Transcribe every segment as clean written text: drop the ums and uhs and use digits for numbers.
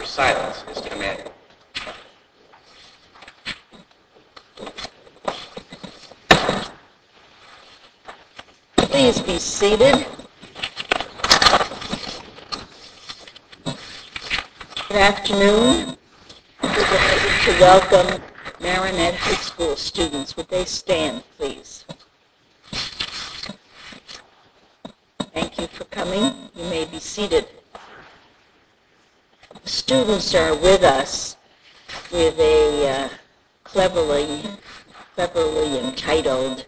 your silence is commanded. Please be seated. Good afternoon. We're delighted to welcome Marinette High School students. Would they stand, please? Thank you for coming. You may be seated. The students are with us with a cleverly entitled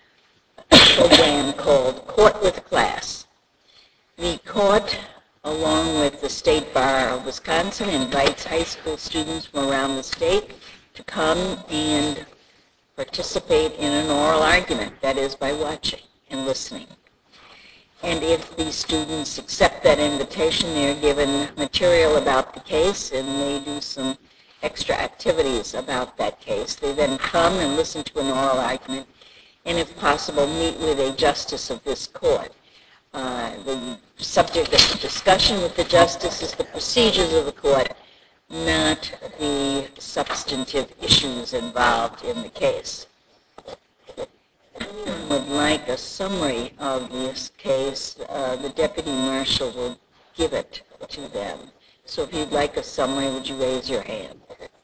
program called Court with Class. The court, along with the State Bar of Wisconsin, invites high school students from around the state to come and participate in an oral argument, that is by watching and listening. And if the students accept that invitation, they're given material about the case and they do some extra activities about that case. They then come and listen to an oral argument and, if possible, meet with a justice of this court. The subject of the discussion with the justice is the procedures of the court, not the substantive issues involved in the case. If anyone would like a summary of this case, the deputy marshal will give it to them. So if you'd like a summary, would you raise your hand?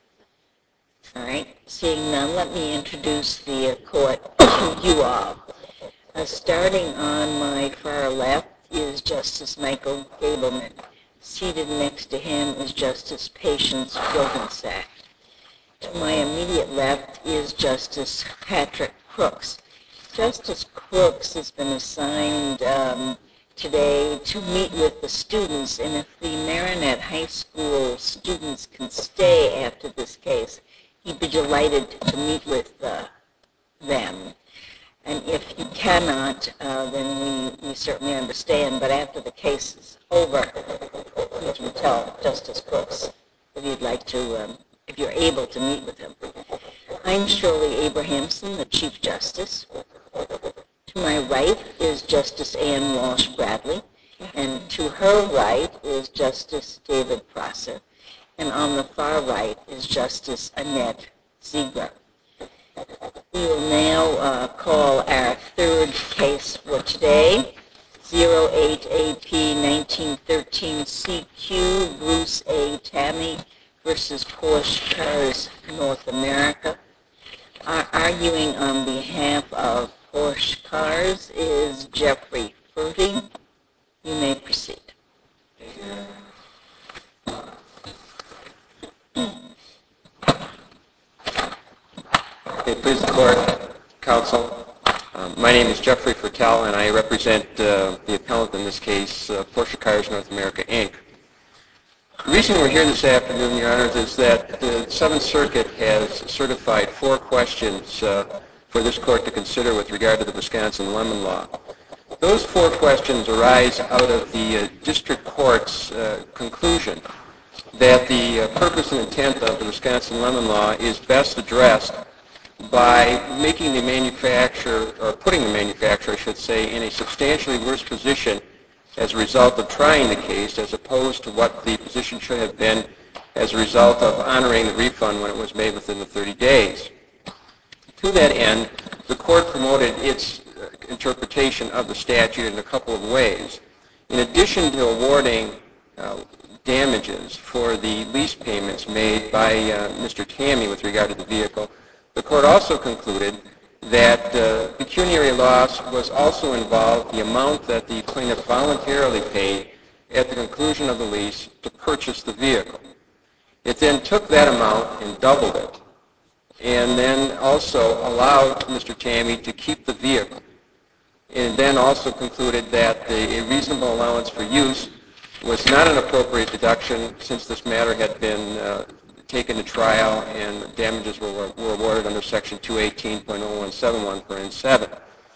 All right. Seeing none, let me introduce the court to you all. Starting on my far left is Justice Michael Gableman. Seated next to him is Justice Patience Jogensack. To my immediate left is Justice Patrick Crooks. Justice Crooks has been assigned today to meet with the students, and if the Marinette High School students can stay after this case, he'd be delighted to meet with them. And if you cannot, then we certainly understand, but after the case is over, you can tell Justice Crooks if you'd like to, if you're able to meet with him. I'm Shirley Abrahamson, the Chief Justice. To my right is Justice Ann Walsh Bradley, and to her right is Justice David Prosser, and on the far right is Justice Annette Ziegler. We will now call our third case for today, 08AP 1913 CQ Bruce A. Tammy versus Porsche Cars North America. Arguing on behalf of Porsche Cars is Jeffrey Furty. You may proceed. Please the court, counsel. My name is Jeffrey Fertel, and I represent the appellant in this case, Porsche Cars North America, Inc. The reason we're here this afternoon, Your Honors, is that the Seventh Circuit has certified 4 questions for this court to consider with regard to the Wisconsin Lemon Law. Those 4 questions arise out of the district court's conclusion that the purpose and intent of the Wisconsin Lemon Law is best addressed by making the manufacturer, or putting the manufacturer, I should say, in a substantially worse position as a result of trying the case, as opposed to what the position should have been as a result of honoring the refund when it was made within the 30 days. To that end, the court promoted its interpretation of the statute in a couple of ways. In addition to awarding damages for the lease payments made by Mr. Tammy with regard to the vehicle, the court also concluded that pecuniary loss was also involved the amount that the plaintiff voluntarily paid at the conclusion of the lease to purchase the vehicle. It then took that amount and doubled it, and then also allowed Mr. Tammy to keep the vehicle. And then also concluded that a reasonable allowance for use was not an appropriate deduction since this matter had been taken to trial and damages were awarded under Section 218.0171 per N7.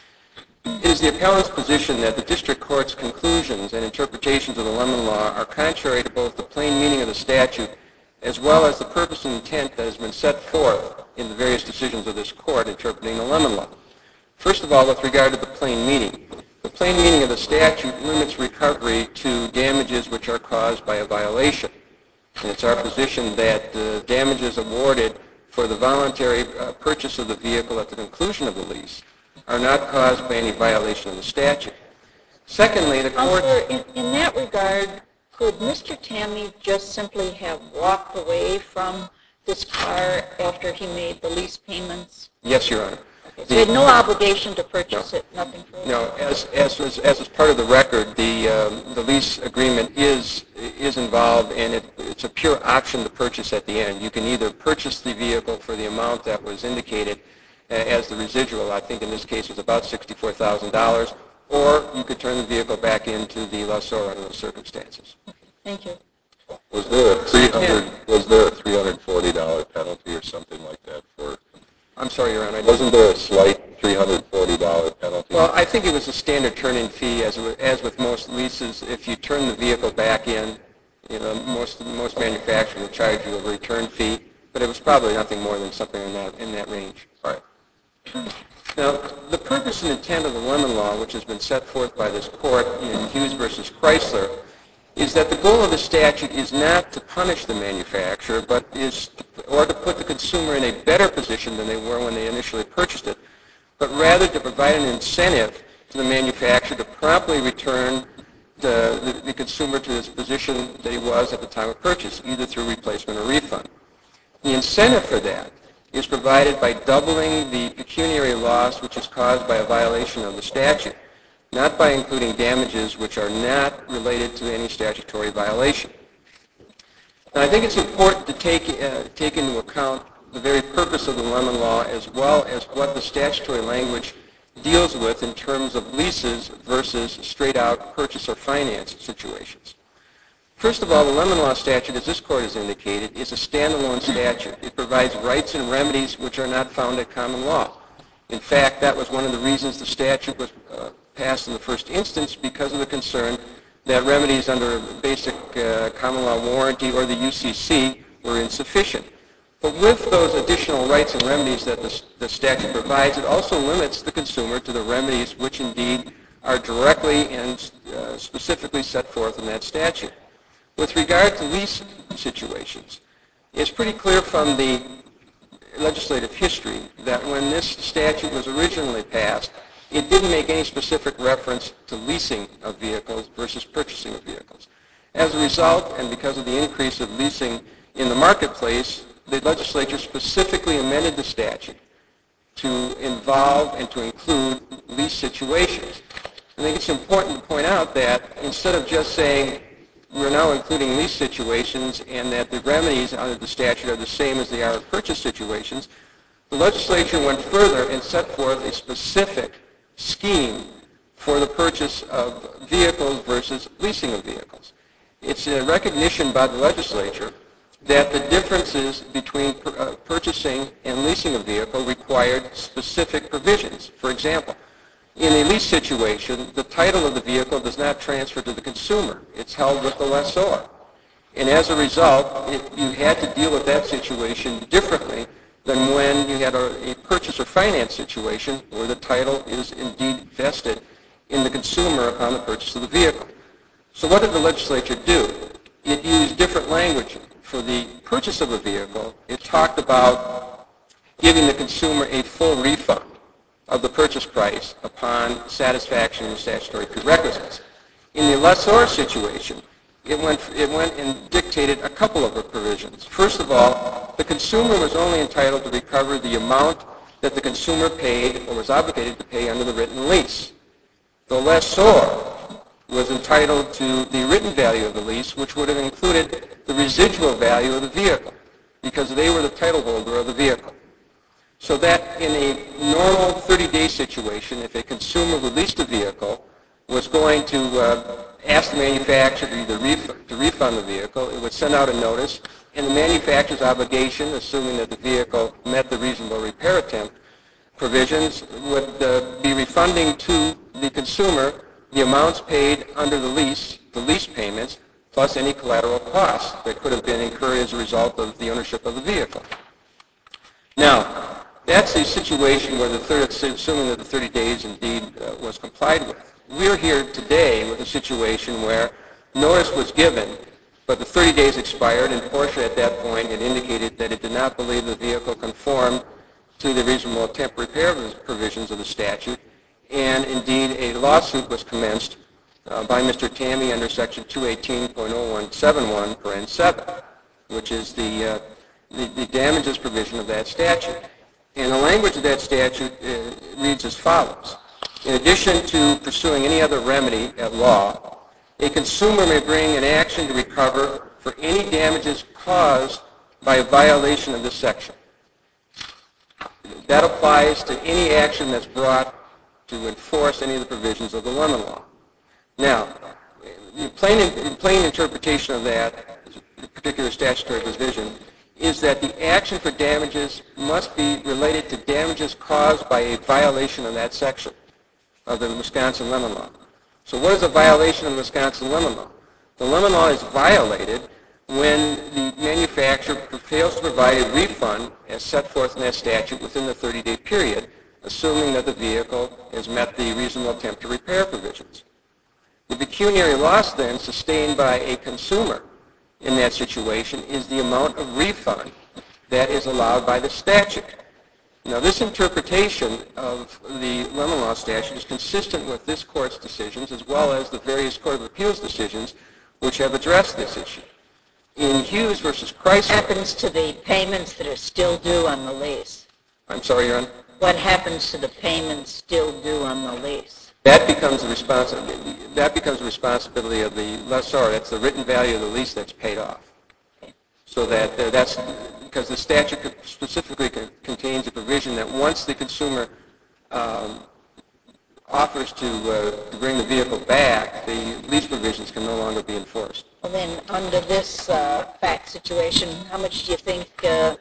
It is the appellant's position that the district court's conclusions and interpretations of the Lemon Law are contrary to both the plain meaning of the statute as well as the purpose and intent that has been set forth in the various decisions of this court interpreting the Lemon Law. First of all, with regard to the plain meaning of the statute limits recovery to damages which are caused by a violation. And it's our position that the damages awarded for the voluntary purchase of the vehicle at the conclusion of the lease are not caused by any violation of the statute. Secondly, the court... Counselor, in that regard, could Mr. Tammy just simply have walked away from this car after he made the lease payments? Yes, Your Honor. Okay. So he had no obligation to purchase it, nothing further? No, as is part of the record, the lease agreement is involved, and it's a pure option to purchase at the end. You can either purchase the vehicle for the amount that was indicated as the residual, I think in this case it was about $64,000, or you could turn the vehicle back into the lessor under those circumstances. Thank you. Was there a $340 penalty or something like that for? I'm sorry, Your Honor. Wasn't there a slight $340 penalty? Well, I think it was a standard turn-in fee, as with most leases. If you turn the vehicle back in, most manufacturers will charge you a return fee, but it was probably nothing more than something in that range. All right. Now, the purpose and intent of the Lemon Law, which has been set forth by this court in Hughes versus Chrysler, is that the goal of the statute is not to punish the manufacturer, or to put the consumer in a better position than they were when they initially purchased it, but rather to provide an incentive to the manufacturer to promptly return the consumer to his position that he was at the time of purchase, either through replacement or refund. The incentive for that is provided by doubling the pecuniary loss which is caused by a violation of the statute, not by including damages which are not related to any statutory violation. And I think it's important to take into account the very purpose of the Lemon Law, as well as what the statutory language deals with in terms of leases versus straight-out purchase or finance situations. First of all, the Lemon Law statute, as this Court has indicated, is a standalone statute. It provides rights and remedies which are not found at common law. In fact, that was one of the reasons the statute was passed in the first instance, because of the concern that remedies under basic common law warranty or the UCC were insufficient. But with those additional rights and remedies that the statute provides, it also limits the consumer to the remedies which indeed are directly and specifically set forth in that statute. With regard to lease situations, it's pretty clear from the legislative history that when this statute was originally passed, it didn't make any specific reference to leasing of vehicles versus purchasing of vehicles. As a result, and because of the increase of leasing in the marketplace, the legislature specifically amended the statute to involve and to include lease situations. I think it's important to point out that instead of just saying we're now including lease situations and that the remedies under the statute are the same as they are in purchase situations, the legislature went further and set forth a specific scheme for the purchase of vehicles versus leasing of vehicles. It's a recognition by the legislature that the differences between purchasing and leasing a vehicle required specific provisions. For example, in a lease situation, the title of the vehicle does not transfer to the consumer. It's held with the lessor. And as a result, you had to deal with that situation differently than when you had a purchase or finance situation where the title is indeed vested in the consumer upon the purchase of the vehicle. So what did the legislature do? It used different language. For the purchase of a vehicle, it talked about giving the consumer a full refund of the purchase price upon satisfaction of statutory prerequisites. In the lessor situation, it went and dictated a couple of provisions. First of all, the consumer was only entitled to recover the amount that the consumer paid or was obligated to pay under the written lease. The lessor was entitled to the written value of the lease, which would have included the residual value of the vehicle, because they were the title holder of the vehicle. So that in a normal 30-day situation, if a consumer who leased a vehicle was going to ask the manufacturer to refund the vehicle, it would send out a notice, and the manufacturer's obligation, assuming that the vehicle met the reasonable repair attempt provisions, would be refunding to the consumer the amounts paid under the lease payments, plus any collateral costs that could have been incurred as a result of the ownership of the vehicle. Now, that's a situation where assuming that the 30 days indeed was complied with. We're here today with a situation where notice was given, But the 30 days expired, and Porsche at that point had indicated that it did not believe the vehicle conformed to the reasonable attempt repair provisions of the statute, and indeed a lawsuit was commenced by Mr. Tammy under Section 218.0171, paren 7, which is the damages provision of that statute. And the language of that statute reads as follows. In addition to pursuing any other remedy at law, a consumer may bring an action to recover for any damages caused by a violation of this section. That applies to any action that's brought to enforce any of the provisions of the Lemon Law. Now, in plain interpretation of that particular statutory provision is that the action for damages must be related to damages caused by a violation of that section of the Wisconsin Lemon Law. So what is a violation of the Wisconsin Lemon Law? The Lemon Law is violated when the manufacturer fails to provide a refund as set forth in that statute within the 30-day period, assuming that the vehicle has met the reasonable attempt to repair provisions. The pecuniary loss then sustained by a consumer in that situation is the amount of refund that is allowed by the statute. Now, this interpretation of the Lemon Law statute is consistent with this Court's decisions as well as the various Court of Appeals decisions which have addressed this issue. In Hughes v. Chrysler... What happens to the payments that are still due on the lease? I'm sorry, Your Honor? What happens to the payments still due on the lease? That becomes the responsibility of the lessor. That's the written value of the lease that's paid off. So that's because the statute specifically contains a provision that once the consumer offers to bring the vehicle back, the lease provisions can no longer be enforced. Well, then, under this fact situation, how much do you think the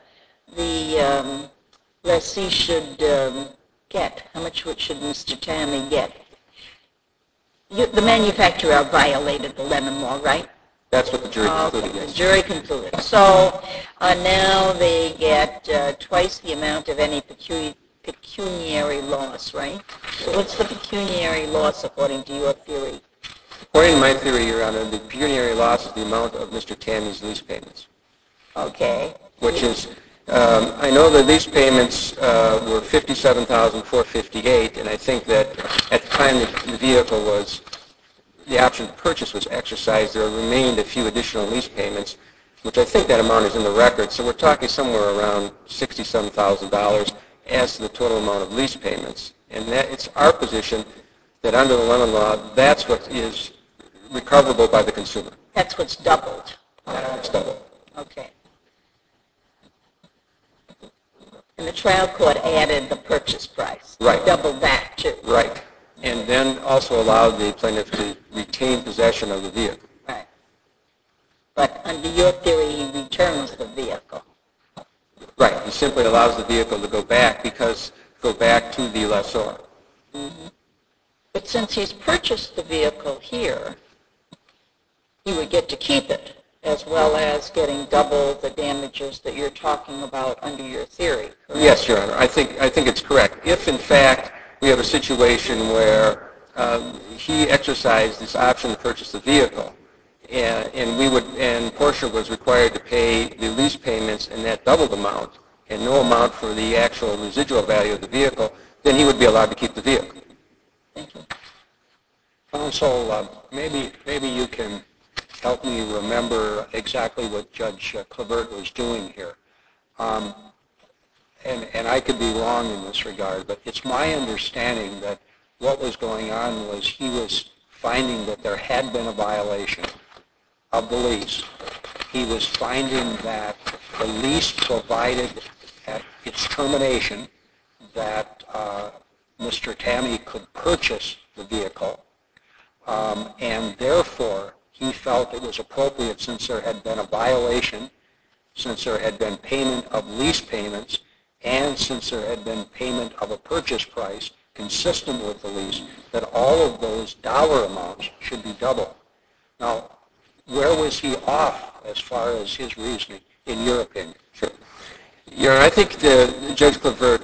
lessee should get? How much should Mr. Tammy get? The manufacturer violated the Lemon Law, right? That's what the jury concluded, Okay, yes. the jury concluded. So now they get twice the amount of any pecuniary loss, right? So what's the pecuniary loss according to your theory? According to my theory, Your Honor, the pecuniary loss is the amount of Mr. Tammy's lease payments. Okay. Which is, I know the lease payments were $57,458, and I think that at the time the vehicle was, the option to purchase was exercised, there remained a few additional lease payments, which I think that amount is in the record. So we're talking somewhere around $67,000 as to the total amount of lease payments. And that it's our position that under the Lemon Law, that's what is recoverable by the consumer. That's what's doubled. It's double. Okay. And the trial court added the purchase price. Right. Doubled that, too. Right. And then also allowed the plaintiff to retain possession of the vehicle. Right. But under your theory, he returns the vehicle. Right. He simply allows the vehicle to go back to the lessor. Mm-hmm. But since he's purchased the vehicle here, he would get to keep it, as well as getting double the damages that you're talking about under your theory. Correct? Yes, Your Honor. I think it's correct. If, in fact, we have a situation where he exercised this option to purchase the vehicle, and Porsche was required to pay the lease payments in that doubled amount, and no amount for the actual residual value of the vehicle, then he would be allowed to keep the vehicle. Thank you. Counsel, maybe you can help me remember exactly what Judge Clavert was doing here. And I could be wrong in this regard, but it's my understanding that what was going on was he was finding that there had been a violation of the lease. He was finding that the lease provided at its termination that Mr. Tammy could purchase the vehicle, and therefore he felt it was appropriate, since there had been a violation, since there had been payment of lease payments, and since there had been payment of a purchase price consistent with the lease, that all of those dollar amounts should be doubled. Now, where was he off as far as his reasoning, in your opinion? Sure. Your Honor, I think Judge Clavert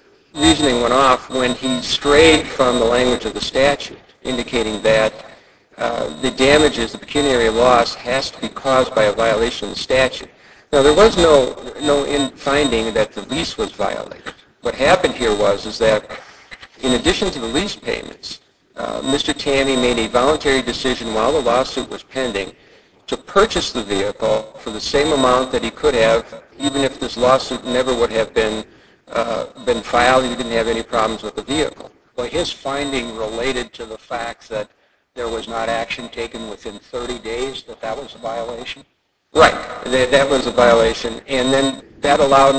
reasoning went off when he strayed from the language of the statute, indicating that the damages, the pecuniary loss, has to be caused by a violation of the statute. Now, there was no finding that the lease was violated. What happened here is that in addition to the lease payments, Mr. Tammy made a voluntary decision while the lawsuit was pending to purchase the vehicle for the same amount that he could have, even if this lawsuit never would have been filed. He didn't have any problems with the vehicle. Well, his finding related to the fact that there was not action taken within 30 days, that was a violation? Right. That was a violation. And then that allowed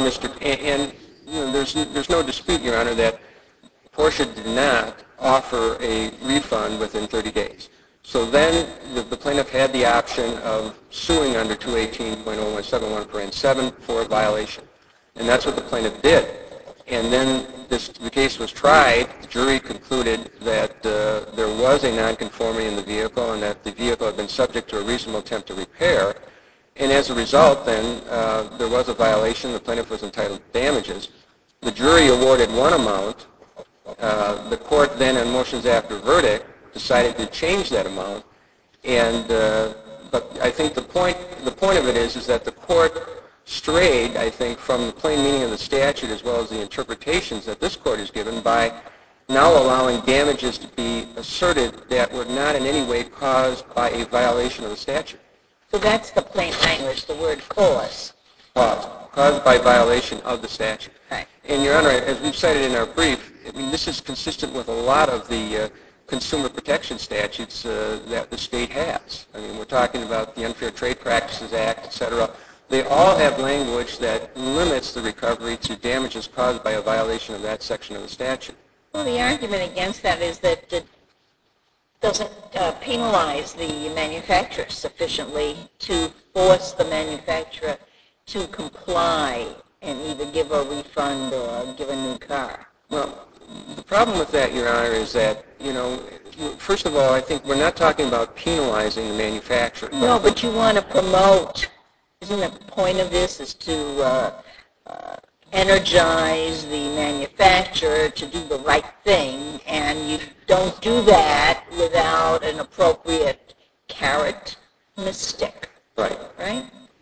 there's no dispute, Your Honor, that Porsche did not offer a refund within 30 days. So then the plaintiff had the option of suing under 218.0171(7) for a violation. And that's what the plaintiff did. And then the case was tried. The jury concluded that there was a nonconformity in the vehicle and that the vehicle had been subject to a reasonable attempt to repair. And as a result, then, there was a violation. The plaintiff was entitled to damages. The jury awarded one amount. The court then, on motions after verdict, decided to change that amount. But I think the point of it is that the court strayed, I think, from the plain meaning of the statute as well as the interpretations that this court has given by now allowing damages to be asserted that were not in any way caused by a violation of the statute. So that's the plain language, the word cause. Caused by violation of the statute. Right. And, Your Honor, as we've cited in our brief, this is consistent with a lot of the consumer protection statutes that the state has. I mean, we're talking about the Unfair Trade Practices Act, et cetera. They all have language that limits the recovery to damages caused by a violation of that section of the statute. Well, the argument against that is that it doesn't penalize the manufacturer sufficiently to force the manufacturer to comply and either give a refund or give a new car. Well, the problem with that, Your Honor, is that, first of all, I think we're not talking about penalizing the manufacturer. No, but you want to promote. Isn't the point of this is to energize the manufacturer to do the right thing, and you don't do that without an appropriate carrot and a stick. Right. Right?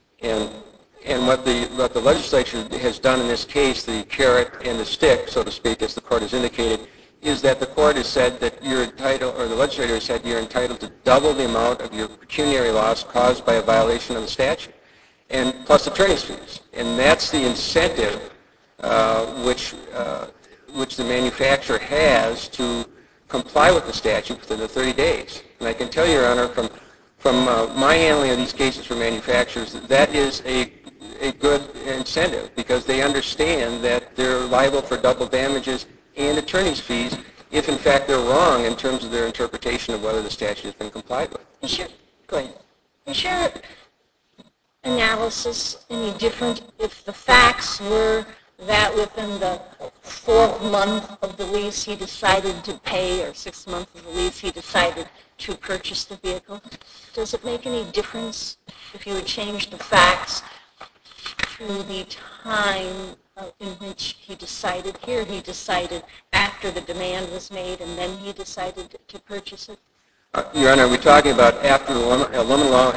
And what the legislature has done in this case, the carrot and the stick, so to speak, as the court has indicated, is that the court has said that you're entitled, or the legislature has said you're entitled to double the amount of your pecuniary loss caused by a violation of the statute, and plus attorney's fees. And that's the incentive which the manufacturer has to comply with the statute within the 30 days. And I can tell you, Your Honor, from my handling of these cases for manufacturers, that is a good incentive because they understand that they're liable for double damages and attorney's fees if, in fact, they're wrong in terms of their interpretation of whether the statute has been complied with. Go ahead. Is your analysis any different if the facts were that within the 4th month of the lease he decided to pay, or 6th month of the lease he decided to purchase the vehicle? Does it make any difference if you would change the facts to the time in which he decided? Here he decided after the demand was made and then he decided to purchase it? Your Honor, are we talking about after the lemon law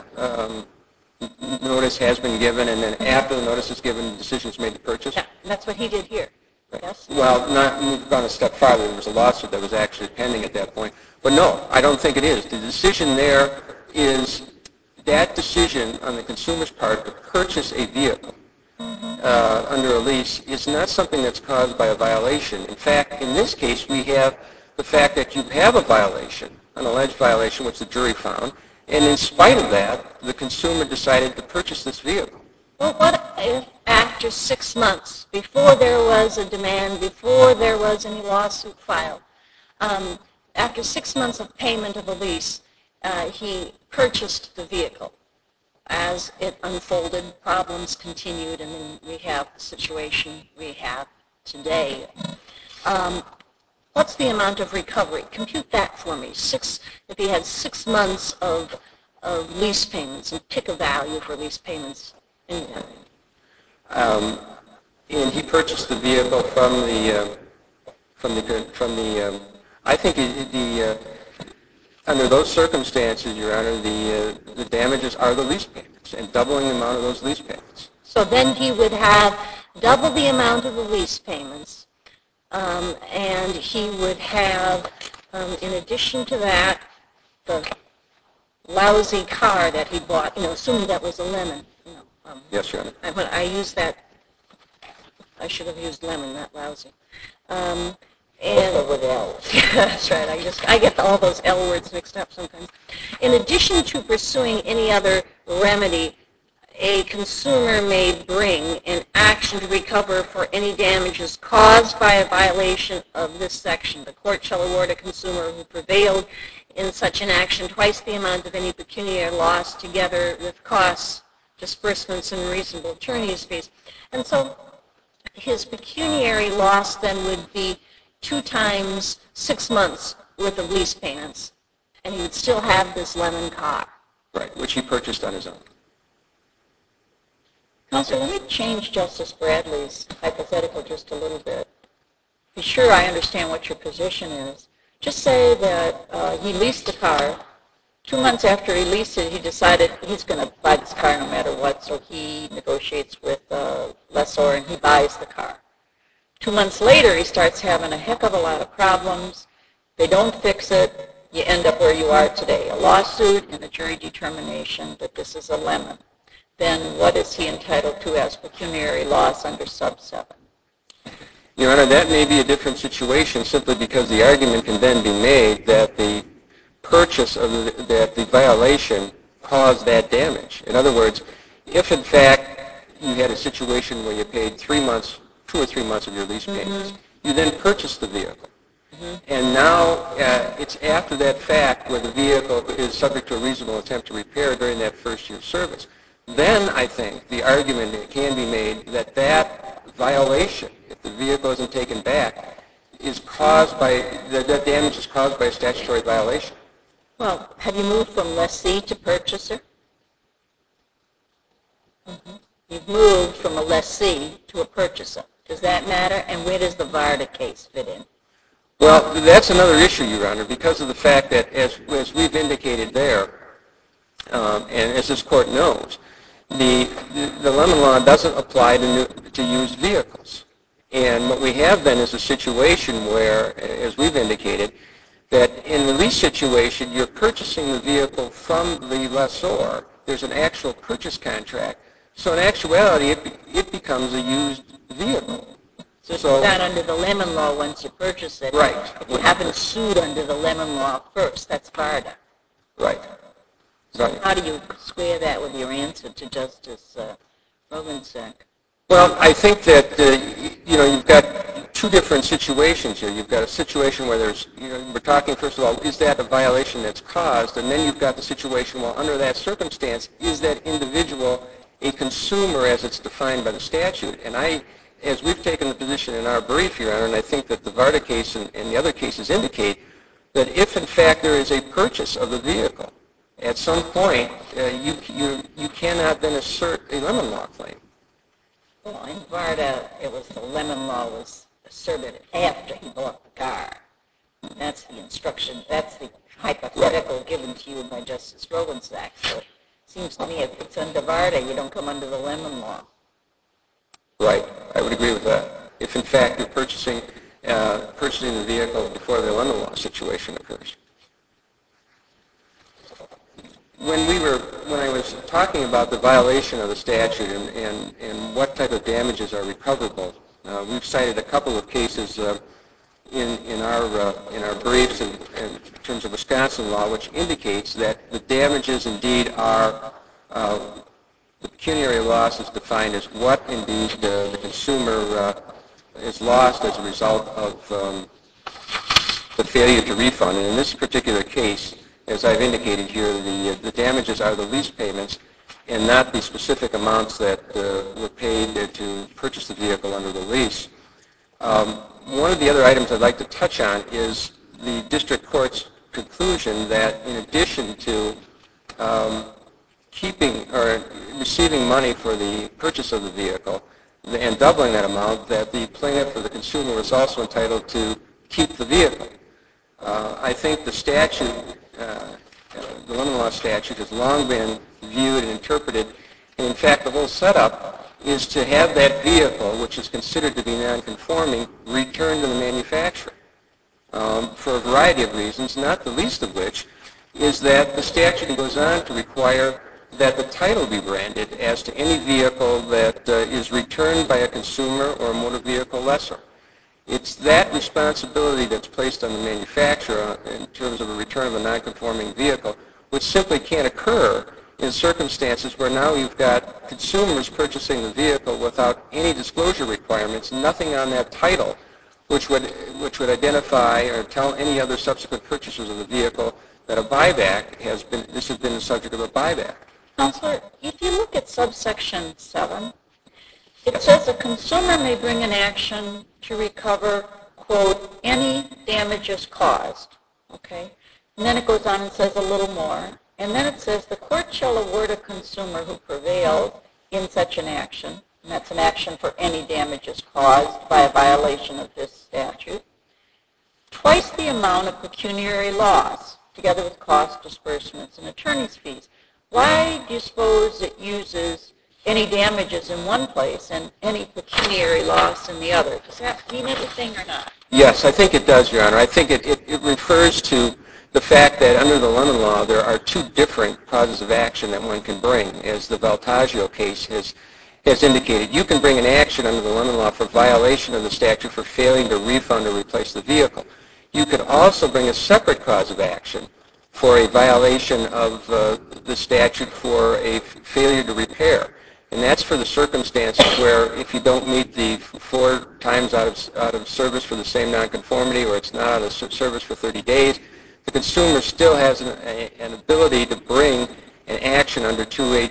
notice has been given and then after the notice is given, the decision is made to purchase? Yeah, that's what he did here. Yes? Well, we've gone a step farther. There was a lawsuit that was actually pending at that point. But no, I don't think it is. The decision there is that decision on the consumer's part to purchase a vehicle under a lease is not something that's caused by a violation. In fact, in this case, we have the fact that you have a violation, an alleged violation, which the jury found, and in spite of that, the consumer decided to purchase this vehicle. Well, what if after 6 months, before there was a demand, before there was any lawsuit filed, after 6 months of payment of a lease, he purchased the vehicle? As it unfolded, problems continued, and then we have the situation we have today. What's the amount of recovery? Compute that for me. If he had 6 months of lease payments, and pick a value for lease payments. And he purchased the vehicle from the I think Under those circumstances, Your Honor, the damages are the lease payments and doubling the amount of those lease payments. So then he would have double the amount of the lease payments, and he would have, in addition to that, the lousy car that he bought, assuming that was a lemon. Yes, Your Honor. When I used that, I should have used lemon, not lousy. And with L. That's right. I get all those L words mixed up sometimes. In addition to pursuing any other remedy, a consumer may bring an action to recover for any damages caused by a violation of this section. The court shall award a consumer who prevailed in such an action twice the amount of any pecuniary loss together with costs, disbursements, and reasonable attorney's fees. And so his pecuniary loss then would be 2 times 6 months worth of lease payments, and he would still have this lemon car. Right, which he purchased on his own. Counselor, let me change Justice Bradley's hypothetical just a little bit. Be sure I understand what your position is. Just say that he leased the car. 2 months after he leased it, he decided he's going to buy this car no matter what, so he negotiates with the lessor and he buys the car. 2 months later, he starts having a heck of a lot of problems. They don't fix it. You end up where you are today, a lawsuit and a jury determination that this is a lemon. Then what is he entitled to as pecuniary loss under sub 7? Your Honor, that may be a different situation simply because the argument can then be made that the purchase of that the violation caused that damage. In other words, if in fact you had a situation where you paid 3 months, 2 or 3 months of your lease payments, you then purchased the vehicle. And now it's after that fact where the vehicle is subject to a reasonable attempt to repair during that first year of service. Then I think the argument can be made that that violation, if the vehicle isn't taken back, is caused by, that damage is caused by a statutory violation. Well, have you moved from lessee to purchaser? You've moved from a lessee to a purchaser. Does that matter? And where does the Varda case fit in? Well, that's another issue, Your Honor, because of the fact that, as we've indicated there, and as this Court knows, the lemon law doesn't apply to used vehicles. And what we have then is a situation where, as we've indicated, that in the lease situation, you're purchasing the vehicle from the lessor. There's an actual purchase contract. So in actuality, it becomes a used vehicle. So it's not under the lemon law once you purchase it. Right. If you haven't sued under the lemon law first, that's Varda. Right. So how do you square that with your answer to Justice Romansack? Well, I think that, you've got 2 different situations here. You've got a situation where there's, we're talking, first of all, is that a violation that's caused? And then you've got the situation, well, under that circumstance, is that individual a consumer as it's defined by the statute? And as we've taken the position in our brief, Your Honor, and I think that the Varda case and the other cases indicate that if, in fact, there is a purchase of the vehicle, at some point, you cannot then assert a lemon law claim. Well, in Varda, it was the lemon law was asserted after he bought the car. That's the instruction. That's the hypothetical given to you by Justice Romansack. So it seems to me if it's under Varda, you don't come under the lemon law. Right. I would agree with that. If, in fact, you're purchasing the vehicle before the lemon law situation occurs. When I was talking about the violation of the statute and what type of damages are recoverable, we've cited a couple of cases in our briefs in terms of Wisconsin law, which indicates that the damages indeed are the pecuniary loss is defined as what indeed the consumer is lost as a result of the failure to refund. And in this particular case, as I've indicated here, the damages are the lease payments and not the specific amounts that were paid to purchase the vehicle under the lease. One of the other items I'd like to touch on is the district court's conclusion that in addition to keeping or receiving money for the purchase of the vehicle and doubling that amount, that the plaintiff or the consumer is also entitled to keep the vehicle. I think the statute the lemon law statute has long been viewed and interpreted, and in fact the whole setup is to have that vehicle, which is considered to be non-conforming, returned to the manufacturer for a variety of reasons, not the least of which is that the statute goes on to require that the title be branded as to any vehicle that is returned by a consumer or a motor vehicle lessor. It's that responsibility that's placed on the manufacturer in terms of a return of a non-conforming vehicle, which simply can't occur in circumstances where now you've got consumers purchasing the vehicle without any disclosure requirements, nothing on that title which would identify or tell any other subsequent purchasers of the vehicle that a buyback has been the subject of a buyback. Counselor, if you look at subsection 7, it says a consumer may bring an action to recover, quote, any damages caused, okay? And then it goes on and says a little more. And then it says the court shall award a consumer who prevails in such an action, and that's an action for any damages caused by a violation of this statute, twice the amount of pecuniary loss, together with cost, disbursements, and attorney's fees. Why do you suppose it uses any damages in one place and any pecuniary loss in the other? Does that mean everything or not? Yes, I think it does, Your Honor. I think it refers to the fact that under the lemon law there are two different causes of action that one can bring, as the Valtaggio case has indicated. You can bring an action under the lemon law for violation of the statute for failing to refund or replace the vehicle. You could also bring a separate cause of action for a violation of the statute for a failure to repair. And that's for the circumstances where if you don't meet the 4 times out of service for the same nonconformity, or it's not out of service for 30 days, the consumer still has an ability to bring an action under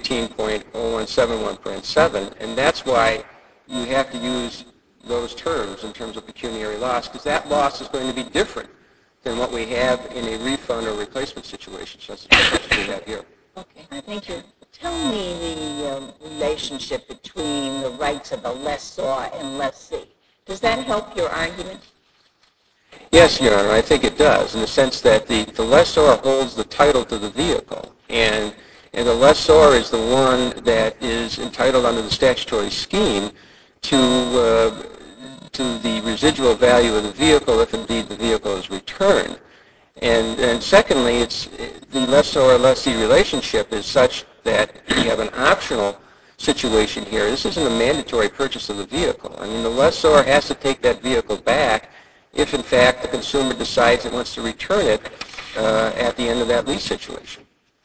218.0171.7, and that's why you have to use those terms in terms of pecuniary loss, because that loss is going to be different than what we have in a refund or replacement situation, such as we have here. Okay, thank you. Tell me the relationship between the rights of the lessor and lessee. Does that help your argument? Yes, Your Honor, I think it does, in the sense that the lessor holds the title to the vehicle, and the lessor is the one that is entitled under the statutory scheme to the residual value of the vehicle if indeed the vehicle is returned. And secondly, it's the lessor-lessee relationship is such that we have an optional situation here. This isn't a mandatory purchase of the vehicle. I mean, the lessor has to take that vehicle back if, in fact, the consumer decides it wants to return it at the end of that lease situation.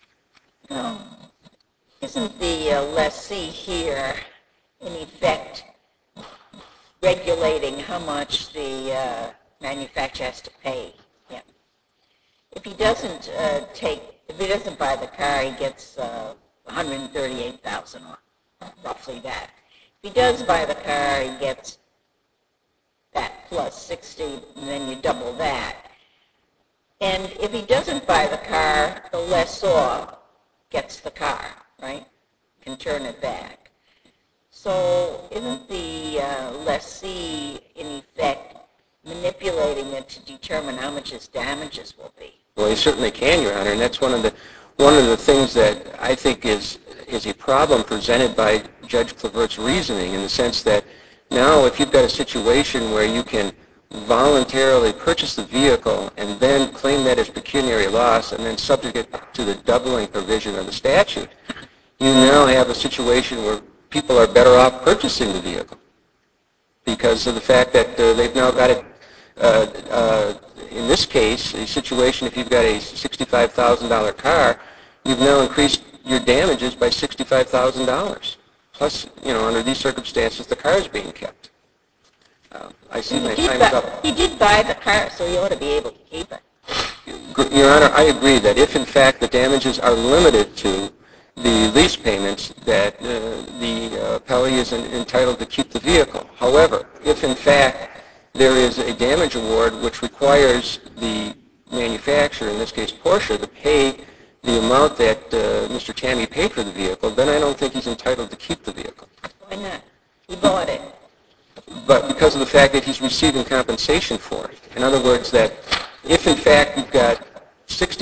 Isn't the lessee here, in effect, regulating how much the manufacturer has to pay him? If he doesn't buy the car, he gets $138,000, or roughly that. If he does buy the car, he gets that plus 60, and then you double that. And if he doesn't buy the car, the lessor gets the car, right? Can turn it back. So isn't the lessee, in effect, manipulating it to determine how much his damages will be? Well, he certainly can, Your Honor, and that's one of the things that I think is a problem presented by Judge Clavert's reasoning, in the sense that now if you've got a situation where you can voluntarily purchase the vehicle and then claim that as pecuniary loss and then subject it to the doubling provision of the statute, you now have a situation where people are better off purchasing the vehicle because of the fact that they've now got it, in this case, a situation if you've got a $65,000 car, you've now increased your damages by $65,000. Plus, under these circumstances, the car is being kept. I see my time's up. He did buy the car, so he ought to be able to keep it. Your Honor, I agree that if, in fact, the damages are limited to the lease payments, that the appellee is entitled to keep the vehicle. However, if, in fact, there is a damage award which requires the manufacturer, in this case Porsche, to pay the amount that Mr. Tammy paid for the vehicle, then I don't think he's entitled to keep the vehicle. Why not? He bought it. But because of the fact that he's receiving compensation for it. In other words, that if in fact you've got $65,000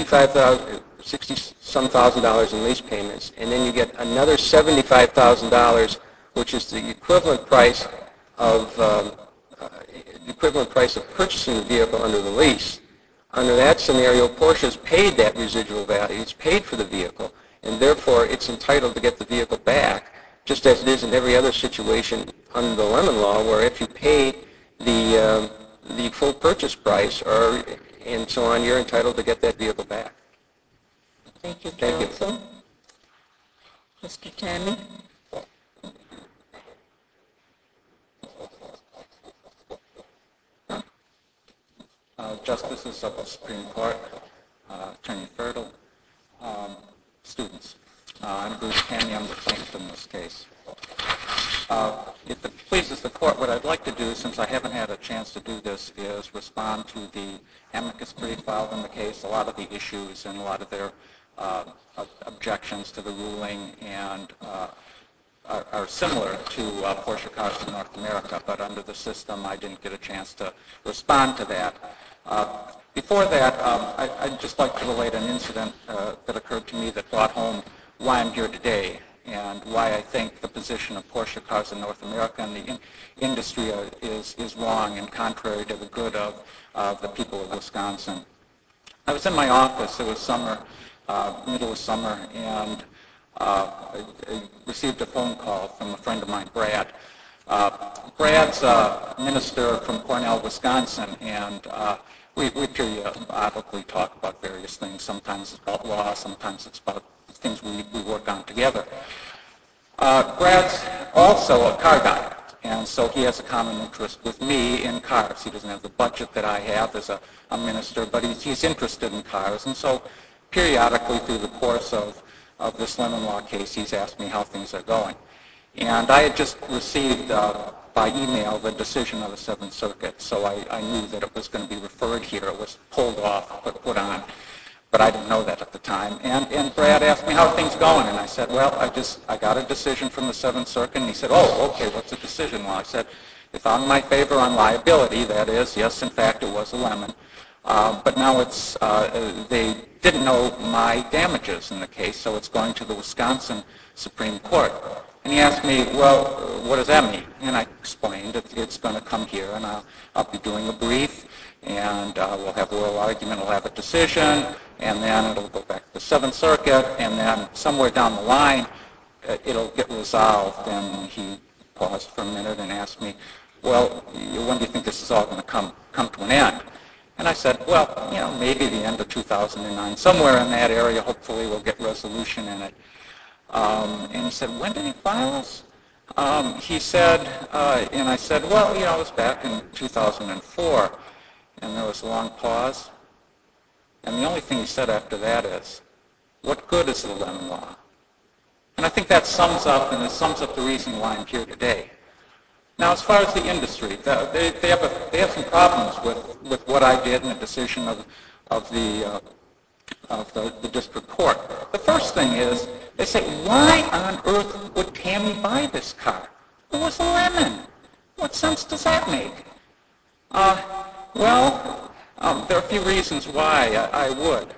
60-some thousand dollars in lease payments, and then you get another $75,000, which is the equivalent price of purchasing the vehicle under the lease. Under that scenario, Porsche's paid that residual value. It's paid for the vehicle, and therefore it's entitled to get the vehicle back, just as it is in every other situation under the Lemon Law, where if you pay the full purchase price and so on, you're entitled to get that vehicle back. Thank you, Thank you. counsel. Mr. Tammy? Justices of the Supreme Court, Attorney Fertile, students. I'm Bruce Tammy. I'm the plaintiff in this case. If it pleases the court, what I'd like to do, since I haven't had a chance to do this, is respond to the amicus brief filed in the case, a lot of the issues and a lot of their objections to the ruling, and are similar to Porsche Cars of North America, but under the system I didn't get a chance to respond to that. Before that, I'd just like to relate an incident that occurred to me that brought home why I'm here today and why I think the position of Porsche Cars of North America and the industry is wrong and contrary to the good of the people of Wisconsin. I was in my office. It was summer, middle of summer, and I received a phone call from a friend of mine, Brad. Brad's a minister from Cornell, Wisconsin, and we periodically talk about various things. Sometimes it's about law, sometimes it's about things we work on together. Brad's also a car guy, and so he has a common interest with me in cars. He doesn't have the budget that I have as a minister, but he's interested in cars, and so periodically through the course of this Lemon Law case, he's asked me how things are going. And I had just received by email the decision of the Seventh Circuit, so I knew that it was going to be referred here. It was pulled off, put on, but I didn't know that at the time. And Brad asked me, how are things going? And I said, well, I got a decision from the Seventh Circuit. And he said, oh, okay, what's the decision? Well, I said, they found my favor on liability. That is, yes, in fact, it was a lemon. But now they didn't know my damages in the case, so it's going to the Wisconsin Supreme Court. And he asked me, well, what does that mean? And I explained it's going to come here, and I'll be doing a brief, and we'll have oral argument, we'll have a decision, and then it'll go back to the Seventh Circuit, and then somewhere down the line, it'll get resolved. And he paused for a minute and asked me, well, when do you think this is all going to come to an end? And I said, well, maybe the end of 2009, somewhere in that area, hopefully we'll get resolution in it. And he said, when did he file this? He said, and I said, well, it was back in 2004. And there was a long pause. And the only thing he said after that is, what good is the Lemon Law? And I think that sums up the reason why I'm here today. Now, as far as the industry, they have some problems with what I did in the decision of the district court. The first thing is, they say, why on earth would Tammy buy this car? It was a lemon. What sense does that make? Well, there are a few reasons why I would.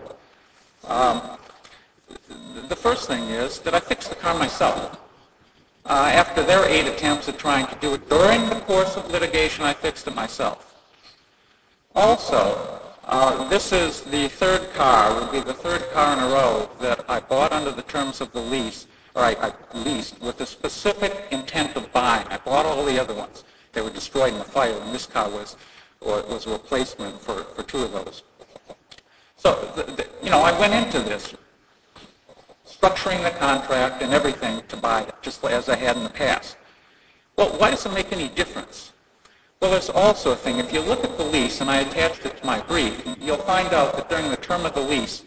The first thing is that I fixed the car myself. After their 8 attempts at trying to do it during the course of litigation, I fixed it myself. Also, this is the third car, would be the third car in a row that I bought under the terms of the lease, or I leased with the specific intent of buying. I bought all the other ones. They were destroyed in the fire, and this car was a replacement for 2 of those. So, I went into this structuring the contract and everything to buy it, just as I had in the past. Well, why does it make any difference? Well, there's also a thing. If you look at the lease, and I attached it to my brief, you'll find out that during the term of the lease,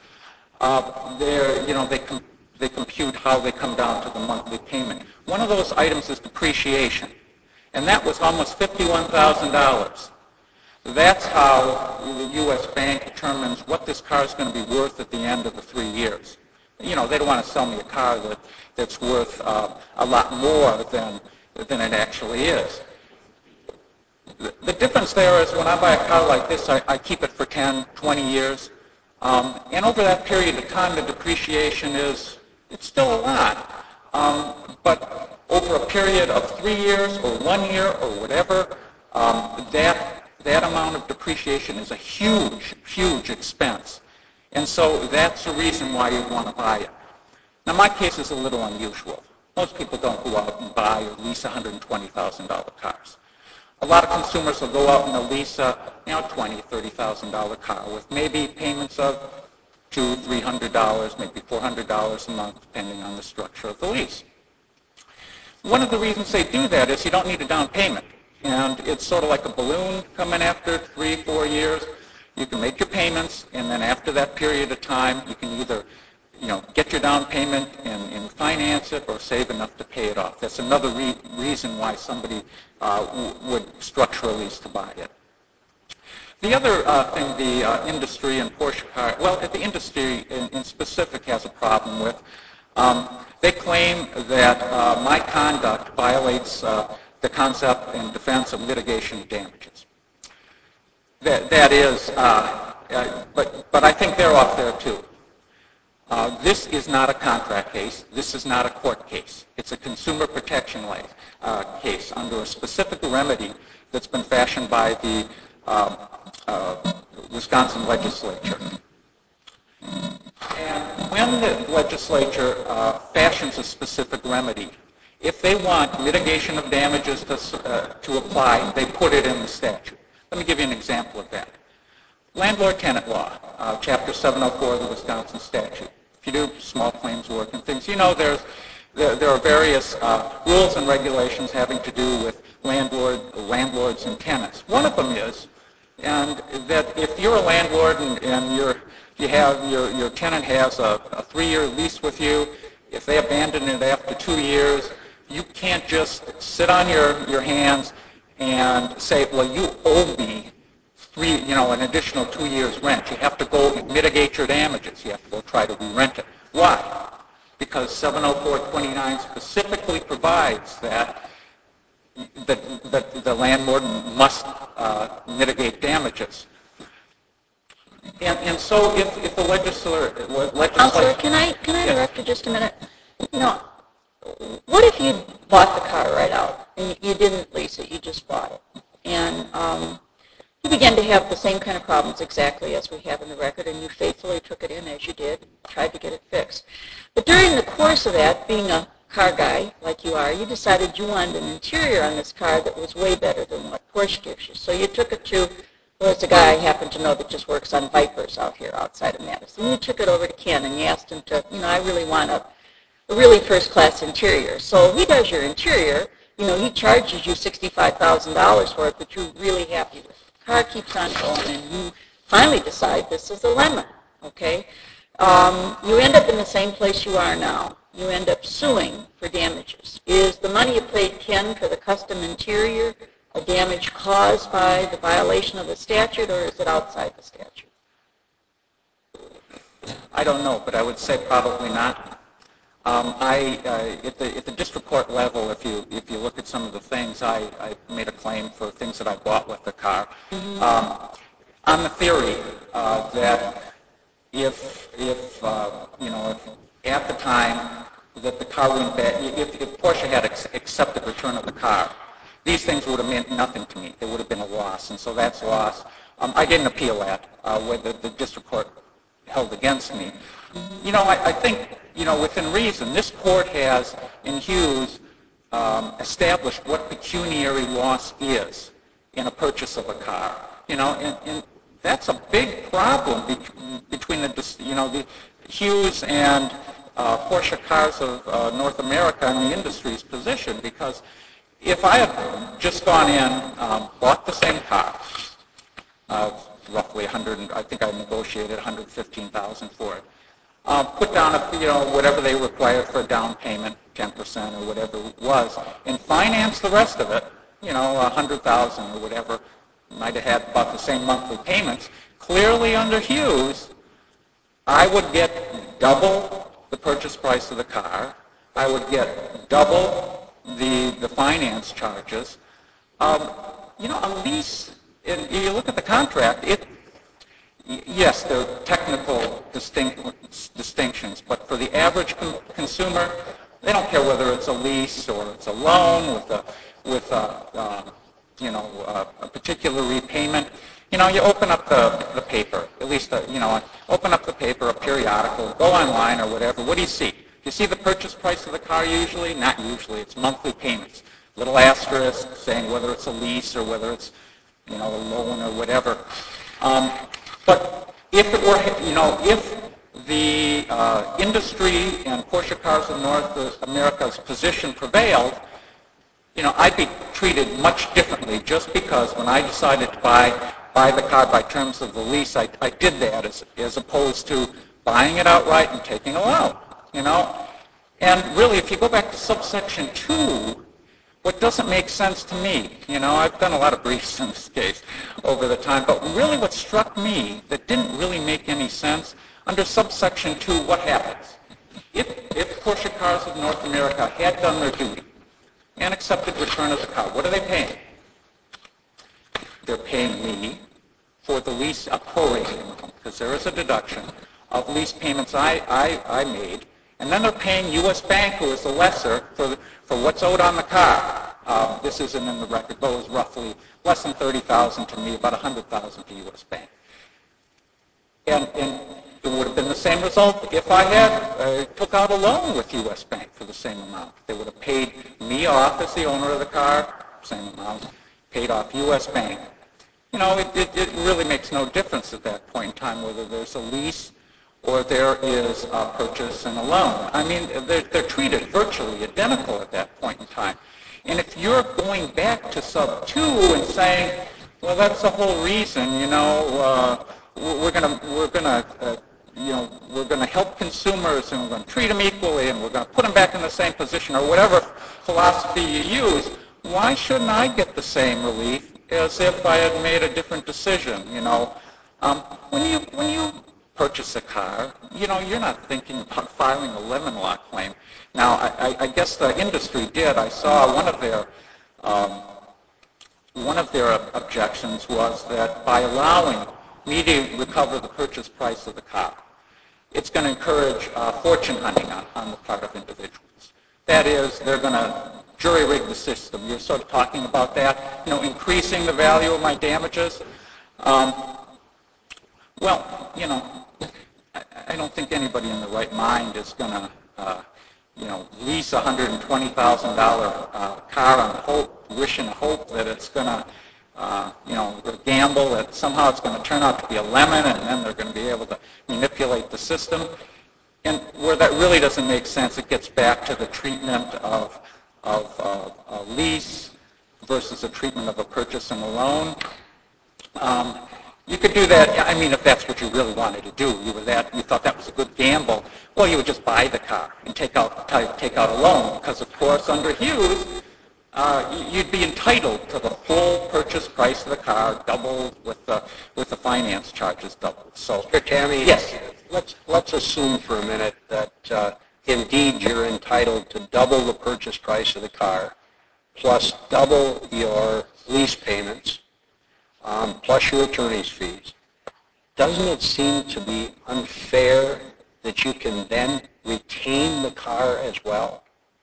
they compute how they come down to the monthly payment. One of those items is depreciation, and that was almost $51,000. That's how the U.S. Bank determines what this car is going to be worth at the end of the 3 years. They don't want to sell me a car that's worth a lot more than it actually is. The difference there is when I buy a car like this, I keep it for 10, 20 years. And over that period of time, the depreciation it's still a lot. But over a period of 3 years or 1 year or whatever, that amount of depreciation is a huge, huge expense. And so that's the reason why you want to buy it. Now, my case is a little unusual. Most people don't go out and buy or lease $120,000 cars. A lot of consumers will go out and lease a $20,000, $30,000 car with maybe payments of $200, $300, maybe $400 a month, depending on the structure of the lease. One of the reasons they do that is you don't need a down payment. And it's sort of like a balloon coming after 3, 4 years. You can make your payments, and then after that period of time, you can either get your down payment and finance it or save enough to pay it off. That's another reason why somebody would structure a lease to buy it. The other thing the industry and Porsche car, well, the industry in specific has a problem with, they claim that my conduct violates the concept and defense of mitigation of damages. That is, but I think they're off there too. This is not a contract case. This is not a court case. It's a consumer protection case under a specific remedy that's been fashioned by the Wisconsin legislature. And when the legislature fashions a specific remedy, if they want mitigation of damages to apply, they put it in the statute. Let me give you an example of that. Landlord-tenant law, Chapter 704 of the Wisconsin statute. If you do small claims work and things, there are various rules and regulations having to do with landlords and tenants. One of them is, and that if you're a landlord and your tenant has a 3-year lease with you, if they abandon it after 2 years, you can't just sit on your hands and say, well, you owe me an additional 2 years rent. You have to go and mitigate your damages. You have to go try to re-rent it. Why? Because 704-29 specifically provides that the landlord must mitigate damages. And so if the legislature... Counselor, can I interrupt you just a minute? What if you bought the car right out and you didn't lease it, you just bought it? And you began to have the same kind of problems exactly as we have in the record, and you faithfully took it in as you did, tried to get it fixed. But during the course of that, being a car guy like you are, you decided you wanted an interior on this car that was way better than what Porsche gives you. So you took it to, well, it's a guy I happen to know that just works on Vipers out here outside of Madison. You took it over to Ken and you asked him to, I really want a really first-class interior. So he does your interior. He charges you $65,000 for it, but you're really happy with it. The car keeps on going, and you finally decide this is a lemon, okay? You end up in the same place you are now. You end up suing for damages. Is the money you paid Ken for the custom interior a damage caused by the violation of the statute, or is it outside the statute? I don't know, but I would say probably not. At the district court level, if you look at some of the things, I made a claim for things that I bought with the car. On the theory that if at the time that the car went bad, if Porsche had accepted return of the car, these things would have meant nothing to me. They would have been a loss, and so that's a loss. I didn't appeal that, where the district court held against me. I think, within reason, this court has, in Hughes, established what pecuniary loss is in a purchase of a car. And that's a big problem between the Hughes and Porsche Cars of North America and the industry's position, because if I had just gone in, bought the same car, roughly I think I negotiated $115,000 for it, put down whatever they required for a down payment, 10% or whatever it was, and finance the rest of it, $100,000 or whatever, might have had about the same monthly payments. Clearly under Hughes, I would get double the purchase price of the car. I would get double the finance charges. A lease, you look at the contract, yes, there are technical distinctions, but for the average consumer, they don't care whether it's a lease or it's a loan with a particular repayment. You open up the paper, at least, open up the paper, a periodical, go online or whatever. What do you see? You see the purchase price of the car usually? Not usually. It's monthly payments. Little asterisk saying whether it's a lease or whether it's, a loan or whatever. But if it were, if the industry and Porsche Cars of North America's position prevailed, I'd be treated much differently just because when I decided to buy the car by terms of the lease, I did that as opposed to buying it outright and taking a loan, And really, if you go back to subsection 2, what doesn't make sense to me, I've done a lot of briefs in this case over the time, but really what struck me that didn't really make any sense, under subsection 2, what happens? If Porsche Cars of North America had done their duty and accepted return of the car, what are they paying? They're paying me for the lease, a prorated amount, because there is a deduction of lease payments I made, and then they're paying U.S. Bank, who is the lessor, for what's owed on the car. This isn't in the record, but it was roughly less than $30,000 to me, about $100,000 to U.S. Bank. And it would have been the same result if I had took out a loan with U.S. Bank for the same amount. They would have paid me off as the owner of the car, same amount, paid off U.S. Bank. It really makes no difference at that point in time whether there's a lease or there is a purchase and a loan. I mean, they're treated virtually identical at that point in time. And if you're going back to sub 2 and saying, well, that's the whole reason, we're going to help consumers and we're going to treat them equally and we're going to put them back in the same position or whatever philosophy you use, why shouldn't I get the same relief as if I had made a different decision? When you purchase a car, you're not thinking about filing a lemon law claim. Now, I guess the industry did. I saw one of their objections was that by allowing me to recover the purchase price of the car, it's going to encourage fortune hunting on the part of individuals. That is, they're going to jury-rig the system. You're sort of talking about that, increasing the value of my damages. Well, I don't think anybody in the right mind is going to, lease a $120,000 car on hope, wish and hope that it's going to, gamble that somehow it's going to turn out to be a lemon and then they're going to be able to manipulate the system. And where that really doesn't make sense, it gets back to the treatment of a lease versus the treatment of a purchase and a loan. You could do that, I mean, if that's what you really wanted to do. You thought that was a good gamble. Well, you would just buy the car and take out a loan because, of course, under Hughes, you'd be entitled to the full purchase price of the car, doubled with the finance charges doubled. So, Mr. Tammy, yes. Let's assume for a minute that indeed you're entitled to double the purchase price of the car, plus double your lease payments, plus your attorney's fees. Doesn't it seem to be unfair that you can then retain the car as well?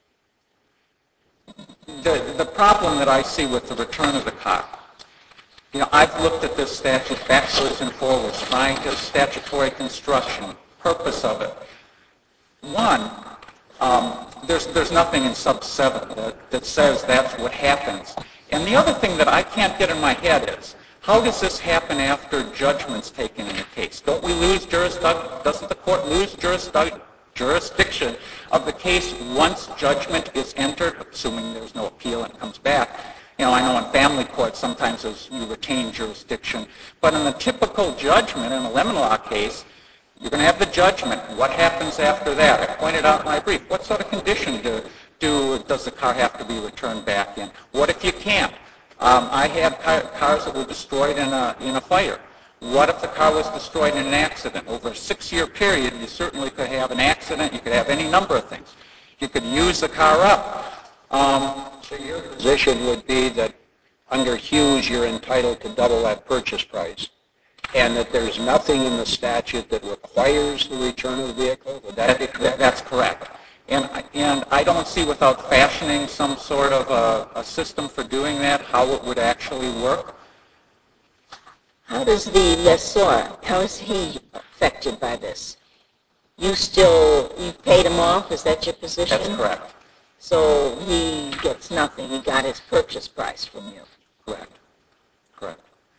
The problem that I see with the return of the car, I've looked at this statute backwards and forwards, trying to statutory construction, purpose of it. One, there's nothing in sub 7 that says that's what happens. And the other thing that I can't get in my head is, how does this happen after judgment's taken in the case? Don't we lose jurisdiction? Doesn't the court lose jurisdiction of the case once judgment is entered, assuming there's no appeal and it comes back? I know in family court sometimes you retain jurisdiction, but in the typical judgment in a lemon law case, you're going to have the judgment. What happens after that? I pointed out in my brief, what sort of condition does the car have to be returned back in? What if you can't? I had cars that were destroyed in a fire. What if the car was destroyed in an accident? Over a 6-year period, you certainly could have an accident. You could have any number of things. You could use the car up. So your position would be that under Hughes, you're entitled to double that purchase price. and that there's nothing in the statute that requires the return of the vehicle? Would that be correct? That's correct. And I don't see, without fashioning some sort of a system for doing that, how it would actually work. How does the lessor, how is he affected by this? You paid him off, is that your position? That's correct. So he gets nothing, he got his purchase price from you. Correct. Correct.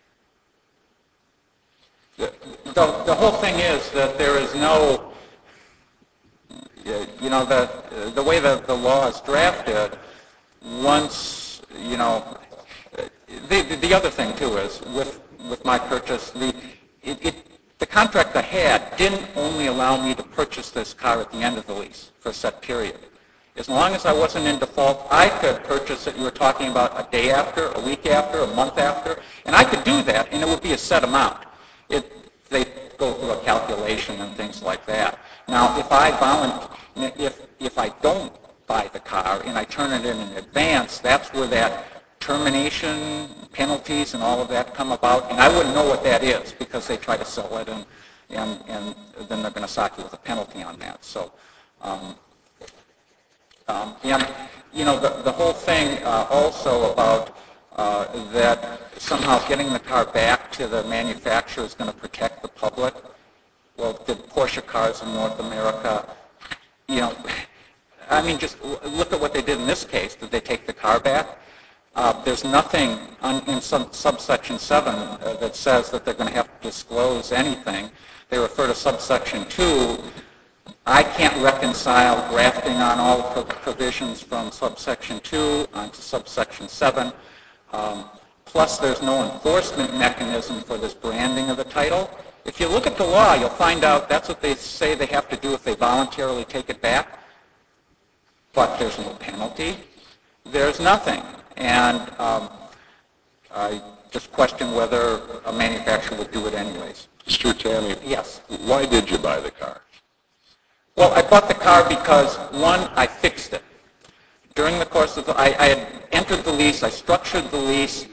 The whole thing is that there is no, you know, the way that the law is drafted, once, you know, the other thing too is with my purchase, the contract I had didn't only allow me to purchase this car at the end of the lease for a set period. As long as I wasn't in default, I could purchase it. You were talking about a day after, a week after, a month after, and I could do that, and it would be a set amount. They go through a calculation and things like that. Now, if I don't buy the car and I turn it in advance, that's where that termination penalties and all of that come about, and I wouldn't know what that is because they try to sell it, and then they're going to sock you with a penalty on that. So. And, you know, the whole thing also about that somehow getting the car back to the manufacturer is going to protect the public. Well, did Porsche cars in North America, you know, I mean, just look at what they did in this case. Did they take the car back? There's nothing in subsection 7 that says that they're going to have to disclose anything. They refer to subsection 2. I can't reconcile grafting on all the provisions from subsection 2 onto subsection 7. Plus, there's no enforcement mechanism for this branding of the title. If you look at the law, you'll find out that's what they say they have to do if they voluntarily take it back. But there's no penalty. There's nothing. And I just question whether a manufacturer would do it anyways. Mr. Tammy? Yes. Why did you buy the car? Well, I bought the car because, one, I fixed it. During the course of I had entered the lease, I structured the lease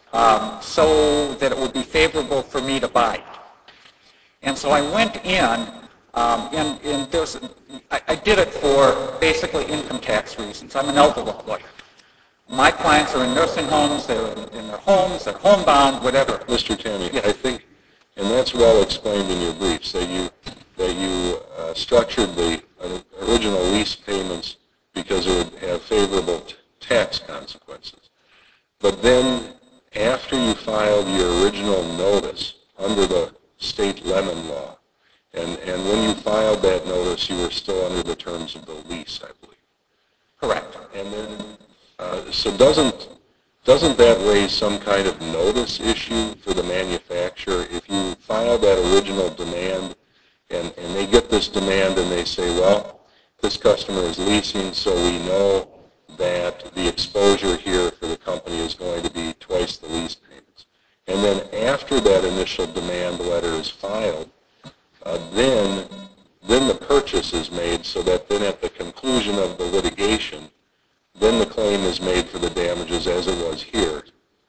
so that it would be favorable for me to buy it. And so I went in, and I did it for basically income tax reasons. I'm an elder law lawyer. My clients are in nursing homes, they're in their homes, they're homebound, whatever. Mr. Tammy, Yes. I think, and that's well explained in your briefs, that you structured the original lease payments because it would have favorable tax consequences. But then, after you filed your original notice under the state Lemon law, and when you filed that notice, you were still under the terms of the lease, I believe. Correct. And then, so doesn't that raise some kind of notice issue for the manufacturer? If you file that original demand, and they get this demand and they say, well, this customer is leasing, so we know that the exposure here for the company is going to be twice the lease payments. And then after that initial demand letter is filed, then the purchase is made so that then at the conclusion of the litigation, then the claim is made for the damages as it was here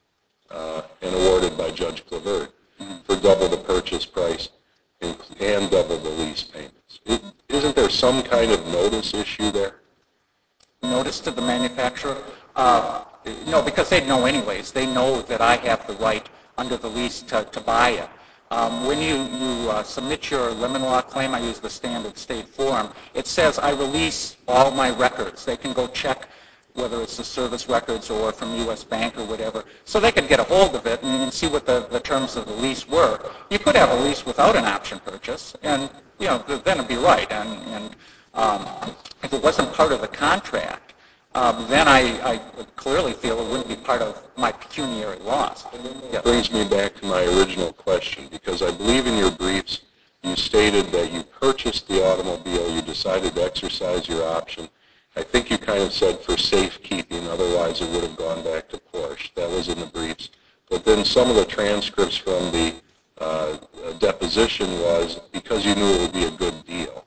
and awarded by Judge Clavert for double the purchase price and double the lease payments. Isn't there some kind of notice issue there? Notice to the manufacturer? No, because they know anyways. They know that I have the right under the lease to buy it. When you submit your lemon law claim, I use the standard state form. It says I release all my records. They can go check whether it's the service records or from U.S. Bank or whatever, so they can get a hold of it and see what the terms of the lease were. You could have a lease without an option purchase, and you know then it'd be right. And if it wasn't part of the contract, then I clearly feel it wouldn't be part of my pecuniary loss. That brings me back to my original question, because I believe in your briefs you stated that you purchased the automobile, you decided to exercise your option. I think you kind of said for safekeeping, otherwise it would have gone back to Porsche. That was in the briefs. But then some of the transcripts from the deposition was because you knew it would be a good deal.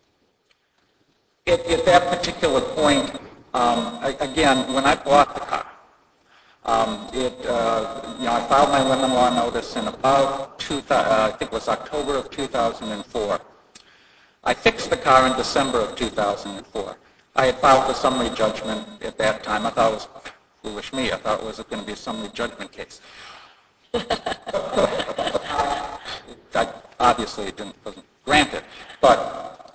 At that particular point, again, when I bought the car, I filed my lemon law notice in about I think it was October of 2004. I fixed the car in December of 2004. I had filed for summary judgment at that time. I thought it was foolish me. I thought it was going to be a summary judgment case. Obviously, it wasn't granted. But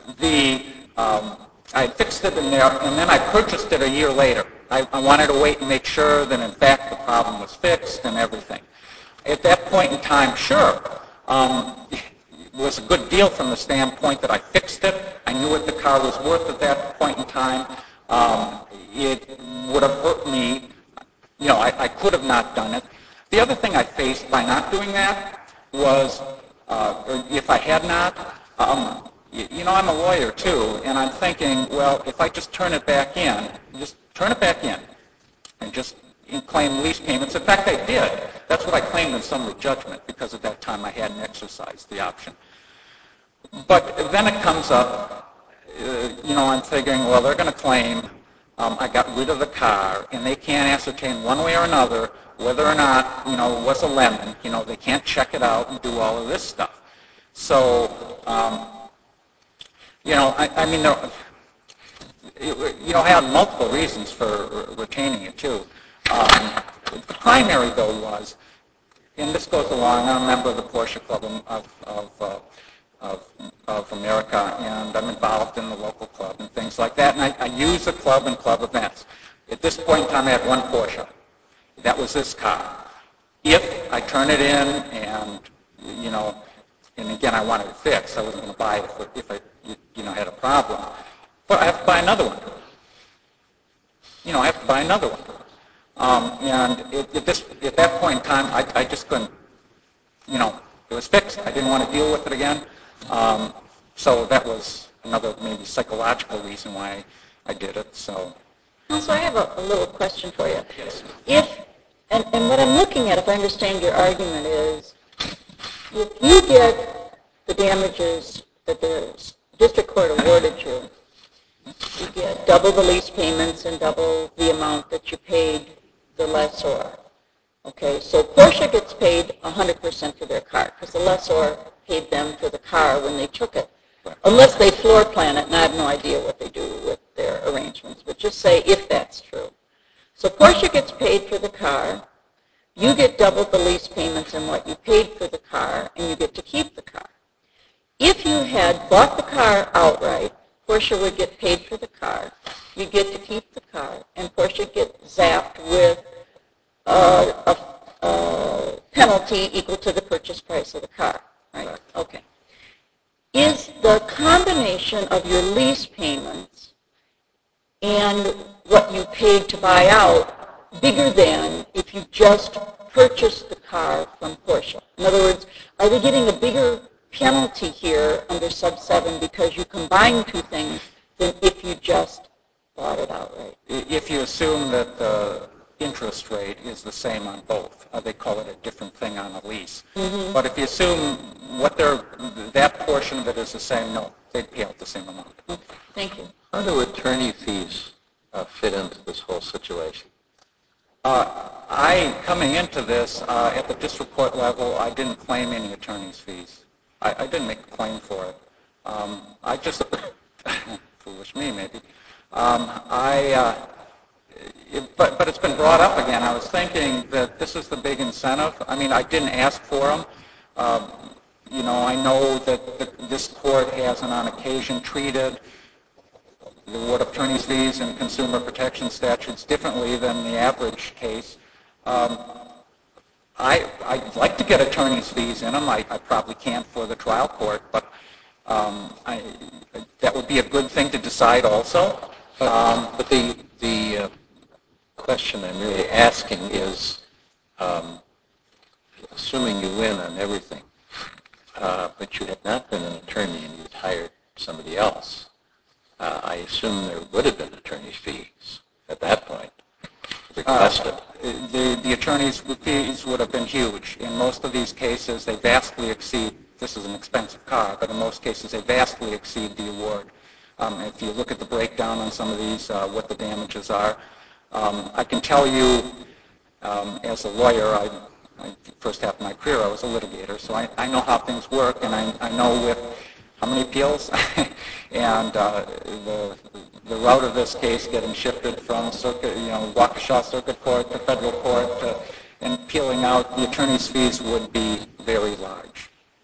I fixed it in there, and then I purchased it a year later. I wanted to wait and make sure that, in fact, the problem was fixed and everything. At that point in time, sure, it was a good deal from the standpoint that I fixed it. I knew what the car was worth at that point in time. It would have hurt me. I could have not done it. The other thing I faced by not doing that was, if I had not, I'm a lawyer too, and I'm thinking, well, if I just turn it back in, and just claim lease payments. In fact, I did. That's what I claimed in summary judgment, because at that time I hadn't exercised the option. But then it comes up, I'm thinking, well, they're going to claim I got rid of the car, and they can't ascertain one way or another whether or not, it was a lemon. They can't check it out and do all of this stuff. So, I had multiple reasons for retaining it, too. The primary, though, was, and this goes along, I'm a member of the Porsche Club of America, and I'm involved in the local club and things like that, and I use the club and club events. At this point in time, I had one Porsche. That was this car. If I turn it in and, and again, I wanted it fixed, I wasn't going to buy it if I had a problem, but I have to buy another one. I have to buy another one. And at that point in time, I just couldn't, it was fixed. I didn't want to deal with it again. So that was another maybe psychological reason why I did it. So I have a little question for you. Yes. And what I'm looking at, if I understand your argument, is if you get the damages that the district court awarded you, you get double the lease payments and double the amount that you paid the lessor. Okay, so Porsche gets paid 100% for their car because the lessor paid them for the car when they took it. Unless they floor plan it, and I have no idea what they do with their arrangements, but just say if that's true. So Porsche gets paid for the car, you get double the lease payments and what you paid for the car, and you get to keep the car. If you had bought the car outright, Porsche would get paid for the car, you get to keep the car, and Porsche gets zapped with a penalty equal to the purchase price of the car, right? Okay. Is the combination of your lease payments and what you paid to buy out bigger than if you just purchased the car from Porsche? In other words, are we getting a bigger penalty here under sub 7 because you combine two things than if you just bought it outright? if you assume that the interest rate is the same on both, they call it a different thing on a lease. Mm-hmm. But if you assume that portion of it is the same, no, they'd pay out the same amount. Okay. Thank you. How do attorney fees fit into this whole situation? Coming into this, at the district court level, I didn't claim any attorney's fees. I didn't make a claim for it. I just, foolish me maybe, but it's been brought up again. I was thinking that this is the big incentive. I mean, I didn't ask for them. I know that this court hasn't on occasion treated the award of attorney's fees and consumer protection statutes differently than the average case. I'd like to get attorney's fees in them. I probably can't for the trial court, but that would be a good thing to decide also. But the question I'm really asking is, assuming you win on everything, but you had not been an attorney and you'd hired somebody else, I assume there would have been attorney's fees at that point requested. The attorney's fees would have been huge. In most of these cases, they vastly exceed, this is an expensive car, but in most cases they vastly exceed the award. If you look at the breakdown on some of these, what the damages are, I can tell you As a lawyer, first half of my career, I was a litigator, so I know how things work, and I know with how many appeals, and the route of this case getting shifted from Waukesha Circuit Court to federal court and peeling out the attorney's fees would be very large.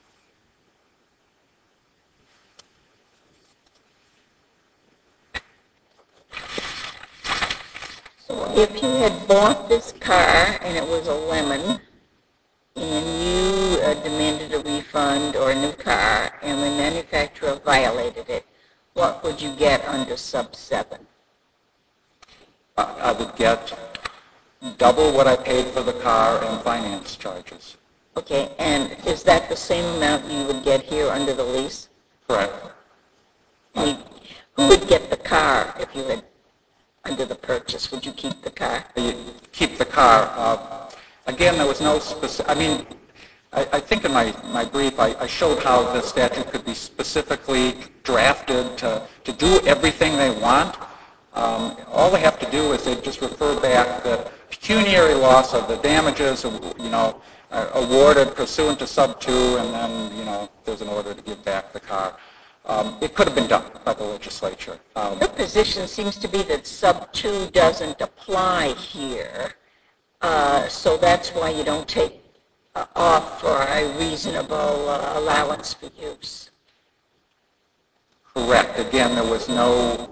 If you had bought this car and it was a lemon, and you demanded a refund or a new car, and the manufacturer violated it, what would you get under sub 7? I would get double what I paid for the car and finance charges. Okay, and is that the same amount you would get here under the lease? Correct. Who would get the car if you had, under the purchase? Would you keep the car? You keep the car. Again, there was no specific, I think in my brief I showed how the statute could be specifically drafted to do everything they want. All they have to do is they just refer back the pecuniary loss of the damages, awarded pursuant to sub 2, and then, there's an order to give back the car. It could have been done by the legislature. Your position seems to be that sub 2 doesn't apply here, so that's why you don't take off for a reasonable allowance for use. Correct. Again, there was no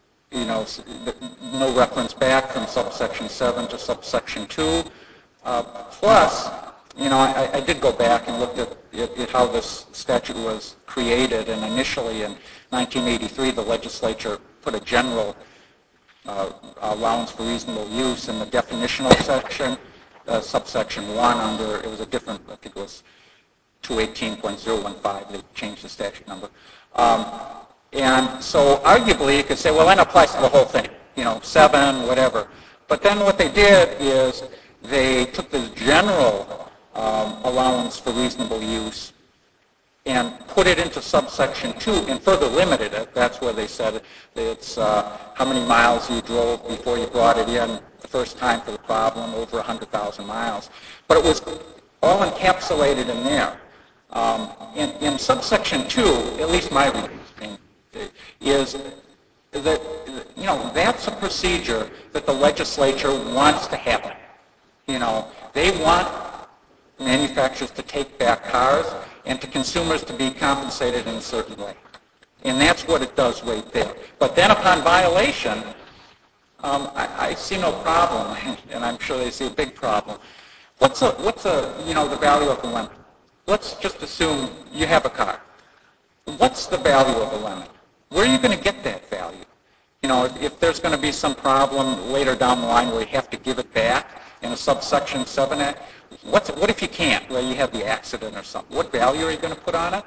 reference back from subsection 7 to subsection 2. Plus, I did go back and looked at how this statute was created, and initially in 1983 the legislature put a general allowance for reasonable use in the definitional section, subsection 1 under, it was a different, I think it was 218.015, they changed the statute number. And so arguably you could say, well, that applies to the whole thing, 7, whatever. But then what they did is they took this general allowance for reasonable use and put it into subsection 2 and further limited it. That's where they said it's how many miles you drove before you brought it in the first time for the problem, over 100,000 miles. But it was all encapsulated in there. In subsection 2, at least my reading, is that, that's a procedure that the legislature wants to happen. They want manufacturers to take back cars and to consumers to be compensated in a certain way. And that's what it does right there. But then upon violation, I see no problem, and I'm sure they see a big problem. What's the value of the lemon? Let's just assume you have a car. What's the value of a lemon? Where are you going to get that value? If there's going to be some problem later down the line where you have to give it back in a subsection 7 act, what if you can't, where you have the accident or something? What value are you going to put on it?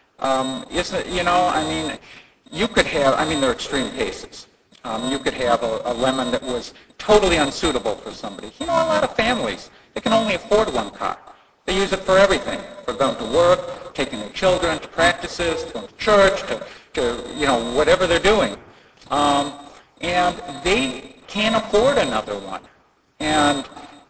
You could have, there are extreme cases. You could have a lemon that was totally unsuitable for somebody. A lot of families, they can only afford one car. They use it for everything, for going to work, taking their children to practices, going to church, to whatever they're doing. And they can't afford another one. And,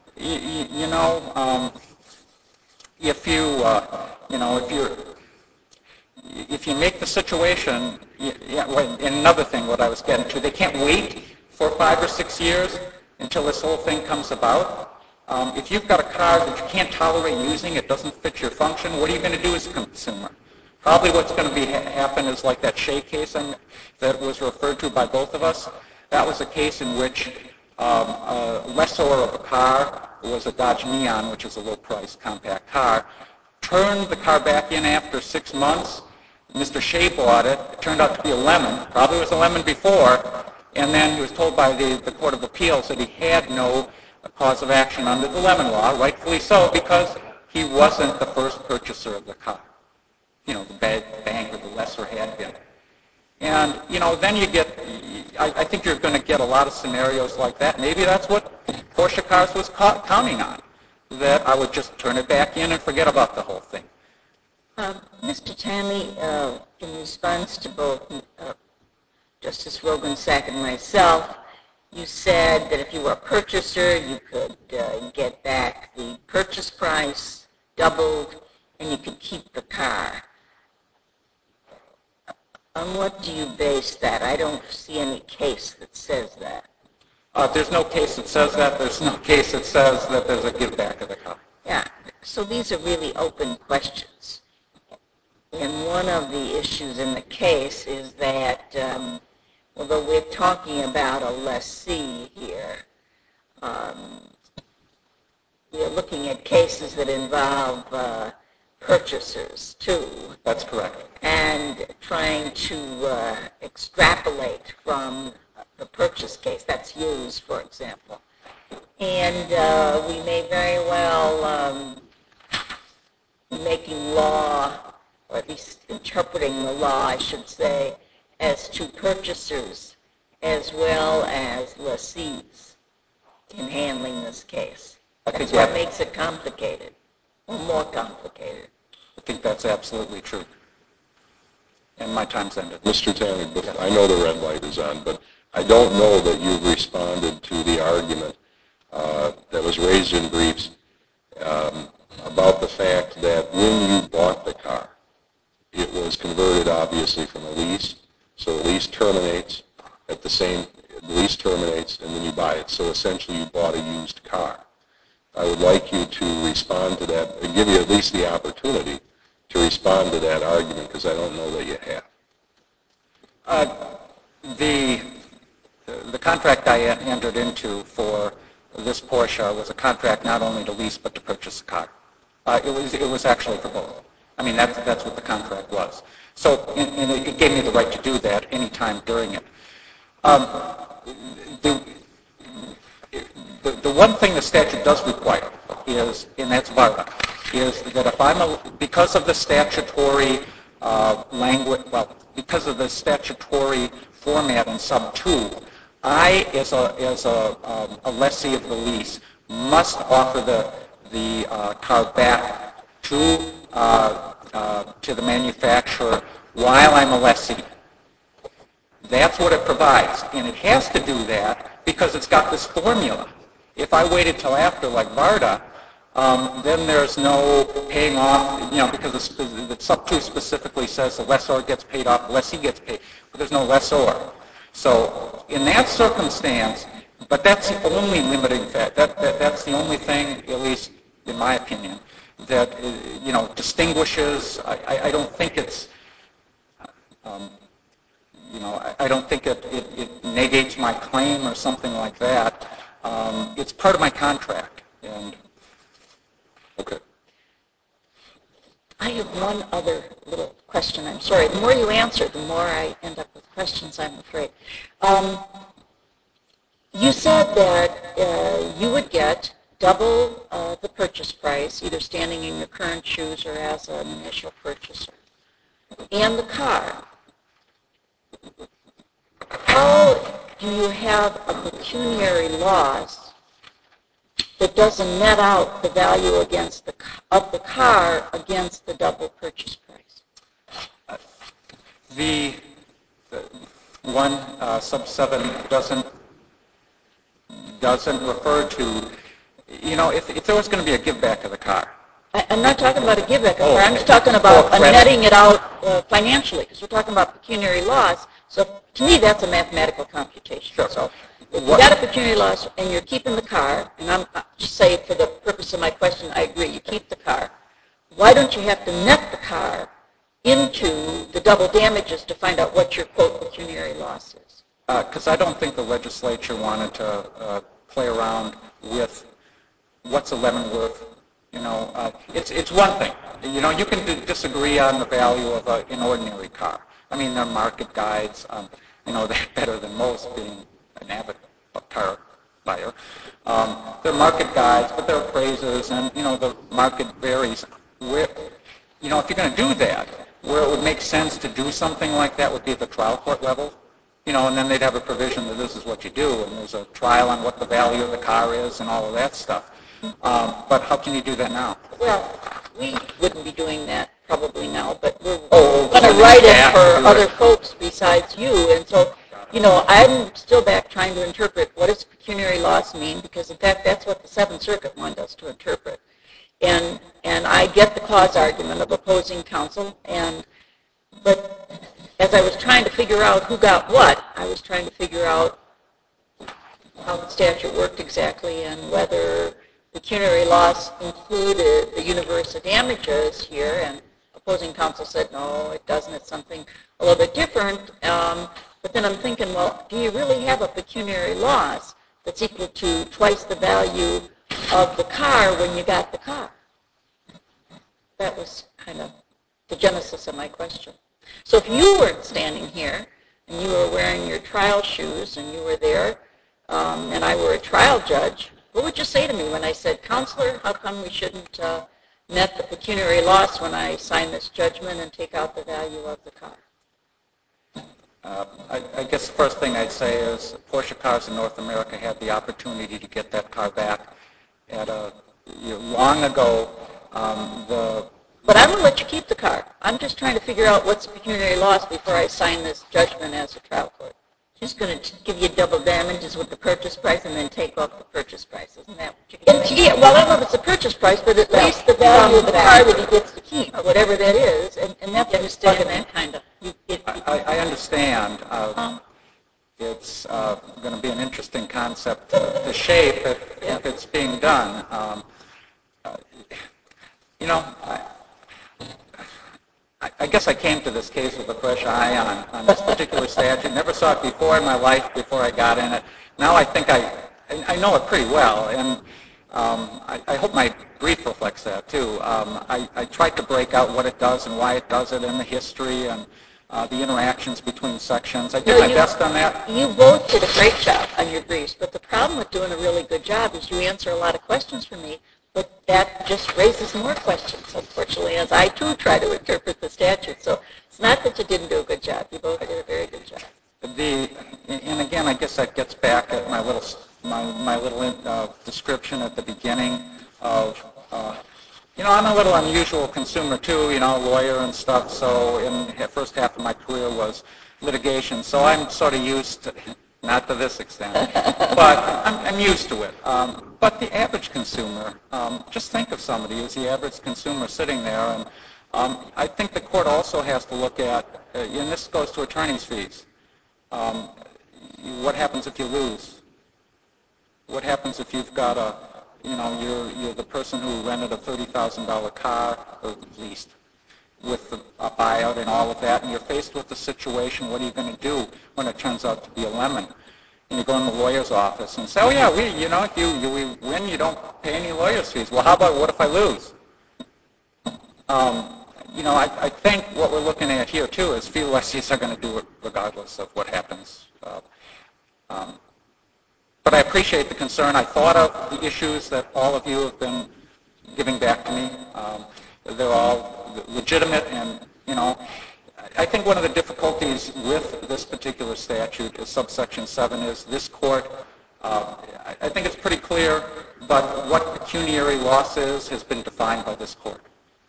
if you make the situation, and another thing, what I was getting to, they can't wait for 5 or 6 years until this whole thing comes about. If you've got a car that you can't tolerate using, it doesn't fit your function, what are you going to do as a consumer? Probably what's going to happen is like that Shea case that was referred to by both of us. That was a case in which a lessor of a car, it was a Dodge Neon, which is a low-priced compact car, turned the car back in after 6 months. Mr. Shea bought it. It turned out to be a lemon. Probably was a lemon before. And then he was told by the Court of Appeals that he had no cause of action under the lemon law, rightfully so, because he wasn't the first purchaser of the car. The bank or the lessor had been. And, then you get, I think you're going to get a lot of scenarios like that. Maybe that's what Porsche Cars was counting on, that I would just turn it back in and forget about the whole thing. Mr. Tammy, in response to both Justice Rogensack and myself, You said that if you were a purchaser, you could get back the purchase price doubled, and you could keep the car. On what do you base that? I don't see any case that says that. There's no case that says that. There's no case that says that there's a give back of the car. Yeah, so these are really open questions. And one of the issues in the case is that although we're talking about a lessee here, we're looking at cases that involve purchasers too. That's correct. And trying to extrapolate from the purchase case that's used, for example. And we may very well be making law, or at least interpreting the law, I should say, as to purchasers as well as lessees in handling this case. That's what makes it complicated, or more complicated. I think that's absolutely true. And my time's ended. Mr. Tanner, I know the red light is on, but I don't know that you've responded to the argument that was raised in briefs about the fact that when you bought the car, it was converted obviously from a lease, so the lease terminates and then you buy it. So essentially you bought a used car. I would like you to respond to that and give you at least the opportunity to respond to that argument, because I don't know that you have. The contract I entered into for this Porsche was a contract not only to lease but to purchase a car. It was actually for both. I mean, that's what the contract was. So, and it gave me the right to do that any time during it. The one thing the statute does require is, and that's VARTA, is that if because of the statutory language, well, because of the statutory format in sub 2, I, as a lessee of the lease, must offer the car back to the manufacturer while I'm a lessee. That's what it provides, and it has to do that because it's got this formula. If I waited till after, like VARTA, then there's no paying off, because the sub 2 specifically says the lessor gets paid off, the lessee gets paid, but there's no lessor. So in that circumstance, but that's the only limiting factor. That's the only thing, at least in my opinion, that distinguishes. I don't think it's. I don't think it negates my claim or something like that. It's part of my contract. And okay. I have one other little question. I'm sorry. The more you answer, the more I end up with questions, I'm afraid. You said that you would get double the purchase price, either standing in your current shoes or as an initial purchaser, and the car. How do you have a pecuniary loss that doesn't net out the value of the car against the double purchase price? The one sub 7 doesn't refer to, if there was going to be a give back of the car. I'm not talking about a give back of the car. I'm just talking about netting it out financially, because we're talking about pecuniary loss. So to me, that's a mathematical computation. Sure. So if you got a pecuniary loss and you're keeping the car, and I'm just saying for the purpose of my question, I agree, you keep the car. Why don't you have to net the car into the double damages to find out what your, quote, pecuniary loss is? Because I don't think the legislature wanted to play around with what's a lemon worth. It's one thing. You can disagree on the value of an ordinary car. I mean, they're market guides. They're better than most, being an avid car buyer. They're market guides, but they're appraisers, and the market varies. If you're going to do that, where it would make sense to do something like that would be at the trial court level. And then they'd have a provision that this is what you do, and there's a trial on what the value of the car is and all of that stuff. But how can you do that now? Well, we wouldn't be doing that probably now, but we're going to write it for other folks besides you. And so I'm still back trying to interpret what does pecuniary loss mean, because in fact that's what the Seventh Circuit wanted us to interpret. And I get the cause argument of opposing counsel, but as I was trying to figure out who got what, I was trying to figure out how the statute worked exactly and whether pecuniary loss included the universe of damages here, and opposing counsel said, no, it doesn't. It's something a little bit different. But then I'm thinking, well, do you really have a pecuniary loss that's equal to twice the value of the car when you got the car? That was kind of the genesis of my question. So if you weren't standing here and you were wearing your trial shoes and you were there and I were a trial judge, what would you say to me when I said, Counselor, how come we shouldn't net the pecuniary loss when I sign this judgment and take out the value of the car? I guess the first thing I'd say is Porsche Cars in North America had the opportunity to get that car back at long ago. But I'm going to let you keep the car. I'm just trying to figure out what's the pecuniary loss before I sign this judgment as a trial court. She's going to give you double damages with the purchase price and then take off the purchase price. Isn't that what you're going to do? Yeah, well, I don't know if it's the purchase price, but at least the value of the car that he gets to keep, whatever that is. And that's what it's that kind of. I understand. It's going to be an interesting concept to shape if it's being done. I guess I came to this case with a fresh eye on this particular statute. Never saw it before in my life before I got in it. Now I think I know it pretty well, and I hope my brief reflects that too. I tried to break out what it does and why it does it and the history and the interactions between sections. I did my best on that. You both did a great job on your briefs, but the problem with doing a really good job is you answer a lot of questions for me, but that just raises more questions, unfortunately, as I too try to interpret the statute. So it's not that you didn't do a good job. You both did a very good job. And again, I guess that gets back at my little description at the beginning of, I'm a little unusual consumer too, lawyer and stuff. So in the first half of my career was litigation. So I'm sort of used to, not to this extent, but I'm used to it. But the average consumer, just think of somebody who's the average consumer sitting there. And I think the court also has to look at, and this goes to attorney's fees. What happens if you lose? What happens if you've got you're the person who rented a $30,000 car, or at least, with a buyout and all of that, and you're faced with the situation, what are you going to do when it turns out to be a lemon? And you go in the lawyer's office and say, oh yeah, if you win, you don't pay any lawyer's fees. Well, how about what if I lose? I think what we're looking at here too is fee lessees are going to do it regardless of what happens. But I appreciate the concern. I thought of the issues that all of you have been giving back to me. They're all legitimate, and I think one of the difficulties with this particular statute is subsection 7 is this court, I think it's pretty clear, but what pecuniary loss is has been defined by this court.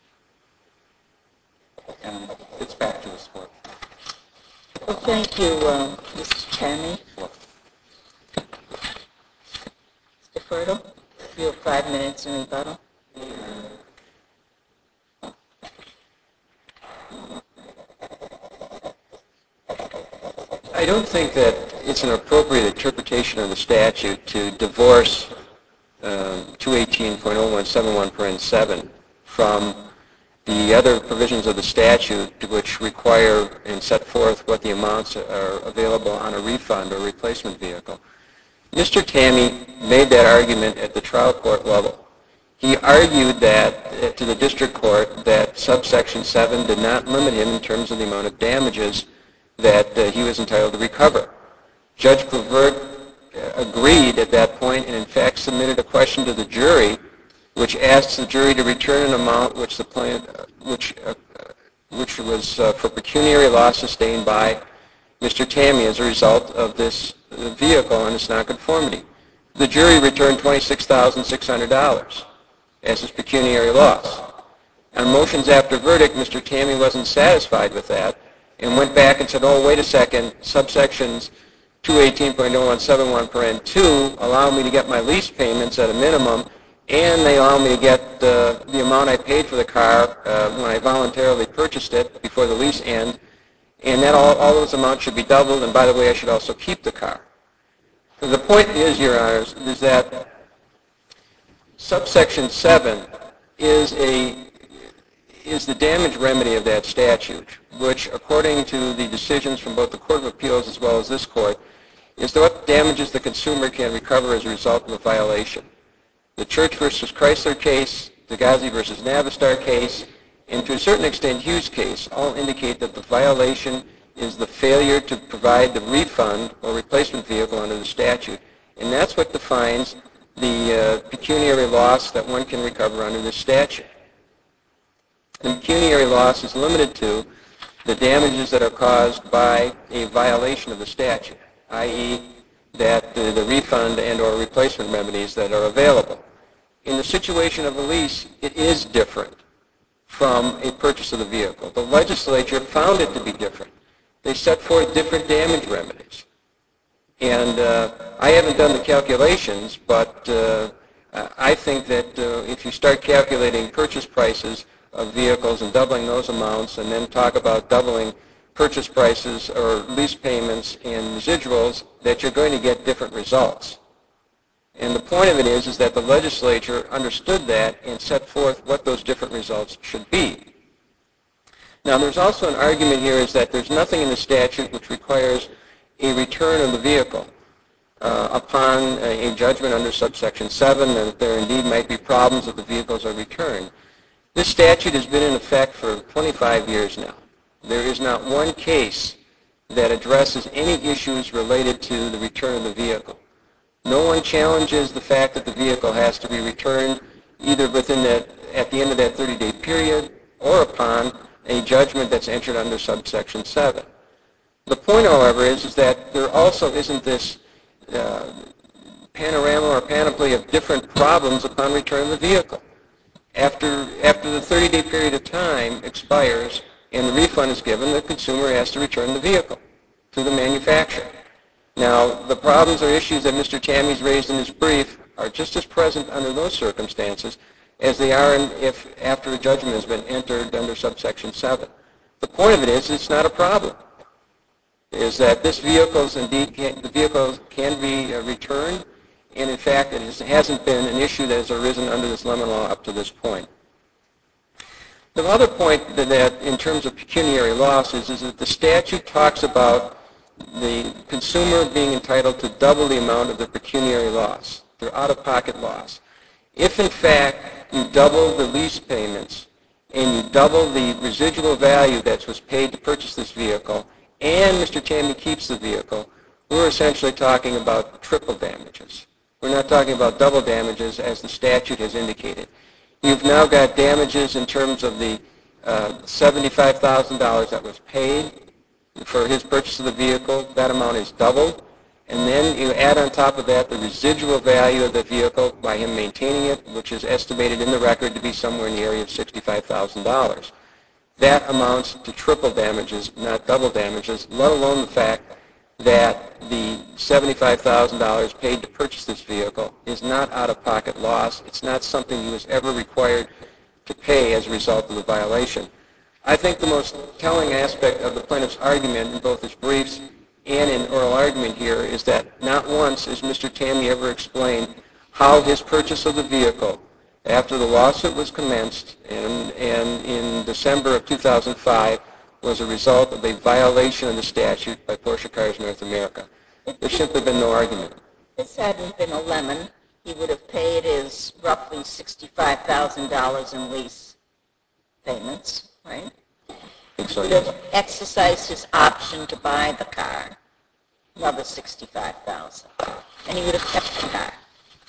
And it's back to this court. Well, thank you, Mr. Chaney. Mr. Fertile, you have 5 minutes in rebuttal. I don't think that it's an appropriate interpretation of the statute to divorce 218.0171(7) from the other provisions of the statute which require and set forth what the amounts are available on a refund or replacement vehicle. Mr. Tammy made that argument at the trial court level. He argued that to the district court that subsection 7 did not limit him in terms of the amount of damages that he was entitled to recover. Judge Provert agreed at that point and in fact submitted a question to the jury which asked the jury to return an amount which was for pecuniary loss sustained by Mr. Tammy as a result of this vehicle and its nonconformity. The jury returned $26,600 as his pecuniary loss. On motions after verdict, Mr. Tammy wasn't satisfied with that and went back and said, oh, wait a second, subsections 218.0171(2) allow me to get my lease payments at a minimum, and they allow me to get the amount I paid for the car when I voluntarily purchased it before the lease ends, and that all those amounts should be doubled, and by the way, I should also keep the car. So the point is, Your Honors, is that subsection 7 is the damage remedy of that statute, which, according to the decisions from both the Court of Appeals as well as this Court, is what damages the consumer can recover as a result of a violation. The Church versus Chrysler case, the Ghazi versus Navistar case, and to a certain extent Hughes case all indicate that the violation is the failure to provide the refund or replacement vehicle under the statute. And that's what defines the pecuniary loss that one can recover under this statute. The pecuniary loss is limited to the damages that are caused by a violation of the statute, i.e. that the refund and or replacement remedies that are available. In the situation of a lease, it is different from a purchase of the vehicle. The legislature found it to be different. They set forth different damage remedies. And I haven't done the calculations, but I think that if you start calculating purchase prices of vehicles and doubling those amounts, and then talk about doubling purchase prices or lease payments and residuals, that you're going to get different results. And the point of it is that the legislature understood that and set forth what those different results should be. Now, there's also an argument here is that there's nothing in the statute which requires a return of the vehicle upon a judgment under subsection 7, and that there indeed might be problems if the vehicles are returned. This statute has been in effect for 25 years now. There is not one case that addresses any issues related to the return of the vehicle. No one challenges the fact that the vehicle has to be returned either at the end of that 30-day period or upon a judgment that's entered under subsection 7. The point, however, is that there also isn't this panorama or panoply of different problems upon return of the vehicle. After the 30-day period of time expires and the refund is given, the consumer has to return the vehicle to the manufacturer. Now, the problems or issues that Mr. Tammy's raised in his brief are just as present under those circumstances as they are if after a judgment has been entered under subsection 7. The point of it is it's not a problem. Is that the vehicles can be returned, and in fact it hasn't been an issue that has arisen under this Lemon Law up to this point. The other point that in terms of pecuniary losses is that the statute talks about the consumer being entitled to double the amount of their pecuniary loss, their out-of-pocket loss. If in fact you double the lease payments and you double the residual value that was paid to purchase this vehicle, and Mr. Tammy keeps the vehicle, we're essentially talking about triple damages. We're not talking about double damages as the statute has indicated. You've now got damages in terms of the $75,000 that was paid for his purchase of the vehicle. That amount is doubled. And then you add on top of that the residual value of the vehicle by him maintaining it, which is estimated in the record to be somewhere in the area of $65,000. That amounts to triple damages, not double damages, let alone the fact that the $75,000 paid to purchase this vehicle is not out-of-pocket loss. It's not something he was ever required to pay as a result of the violation. I think the most telling aspect of the plaintiff's argument in both his briefs and in oral argument here is that not once has Mr. Tammy ever explained how his purchase of the vehicle after the lawsuit was commenced and in December of 2005 was a result of a violation of the statute by Porsche Cars North America. There's simply been no argument. If this hadn't been a lemon, he would have paid his roughly $65,000 in lease payments, right? He would have exercised his option to buy the car, another $65,000, and he would have kept the car.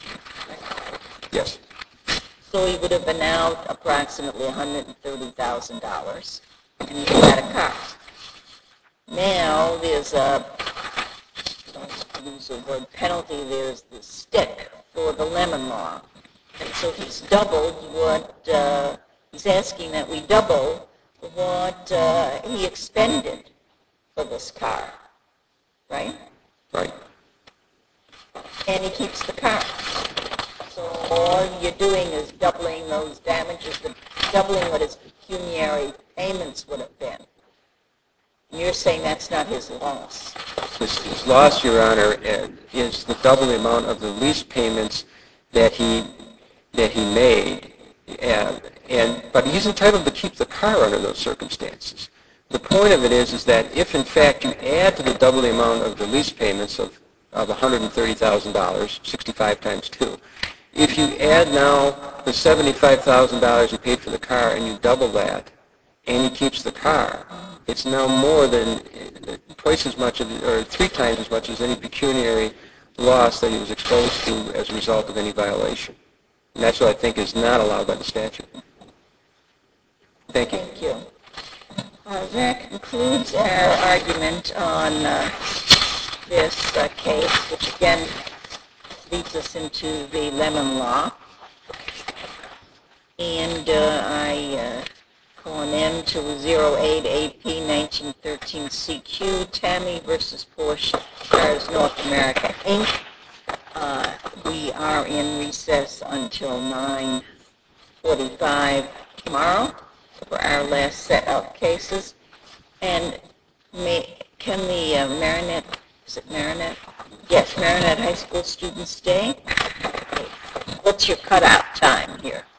Yes. So he would have been out approximately $130,000, and he had a car. Now there's don't use the word penalty, there's the stick for the Lemon Law. And so he's doubled what, he's asking that we double what he expended for this car, right? Right. And he keeps the car. So all you're doing is doubling those damages, doubling what his pecuniary payments would have been. And you're saying that's not his loss. His loss, Your Honor, is the double the amount of the lease payments that he made, but he's entitled to keep the car under those circumstances. The point of it is that if in fact you add to the double the amount of the lease payments of $130,000, 65 times 2, if you add now the $75,000 you paid for the car and you double that, and he keeps the car, it's now more than twice as much, or 3 times as much as any pecuniary loss that he was exposed to as a result of any violation. And that's what I think is not allowed by the statute. Thank you. Thank you. That concludes our argument on this case, which again leads us into the Lemon Law. And I call an end to 08 AP 1913 CQ, Tammy versus Porsche Cars North America, Inc. We are in recess until 9:45 tomorrow for our last set of cases. And can the Marinette, is it Marinette? Yes, Marinette High School students stay? Okay. What's your cutout time here?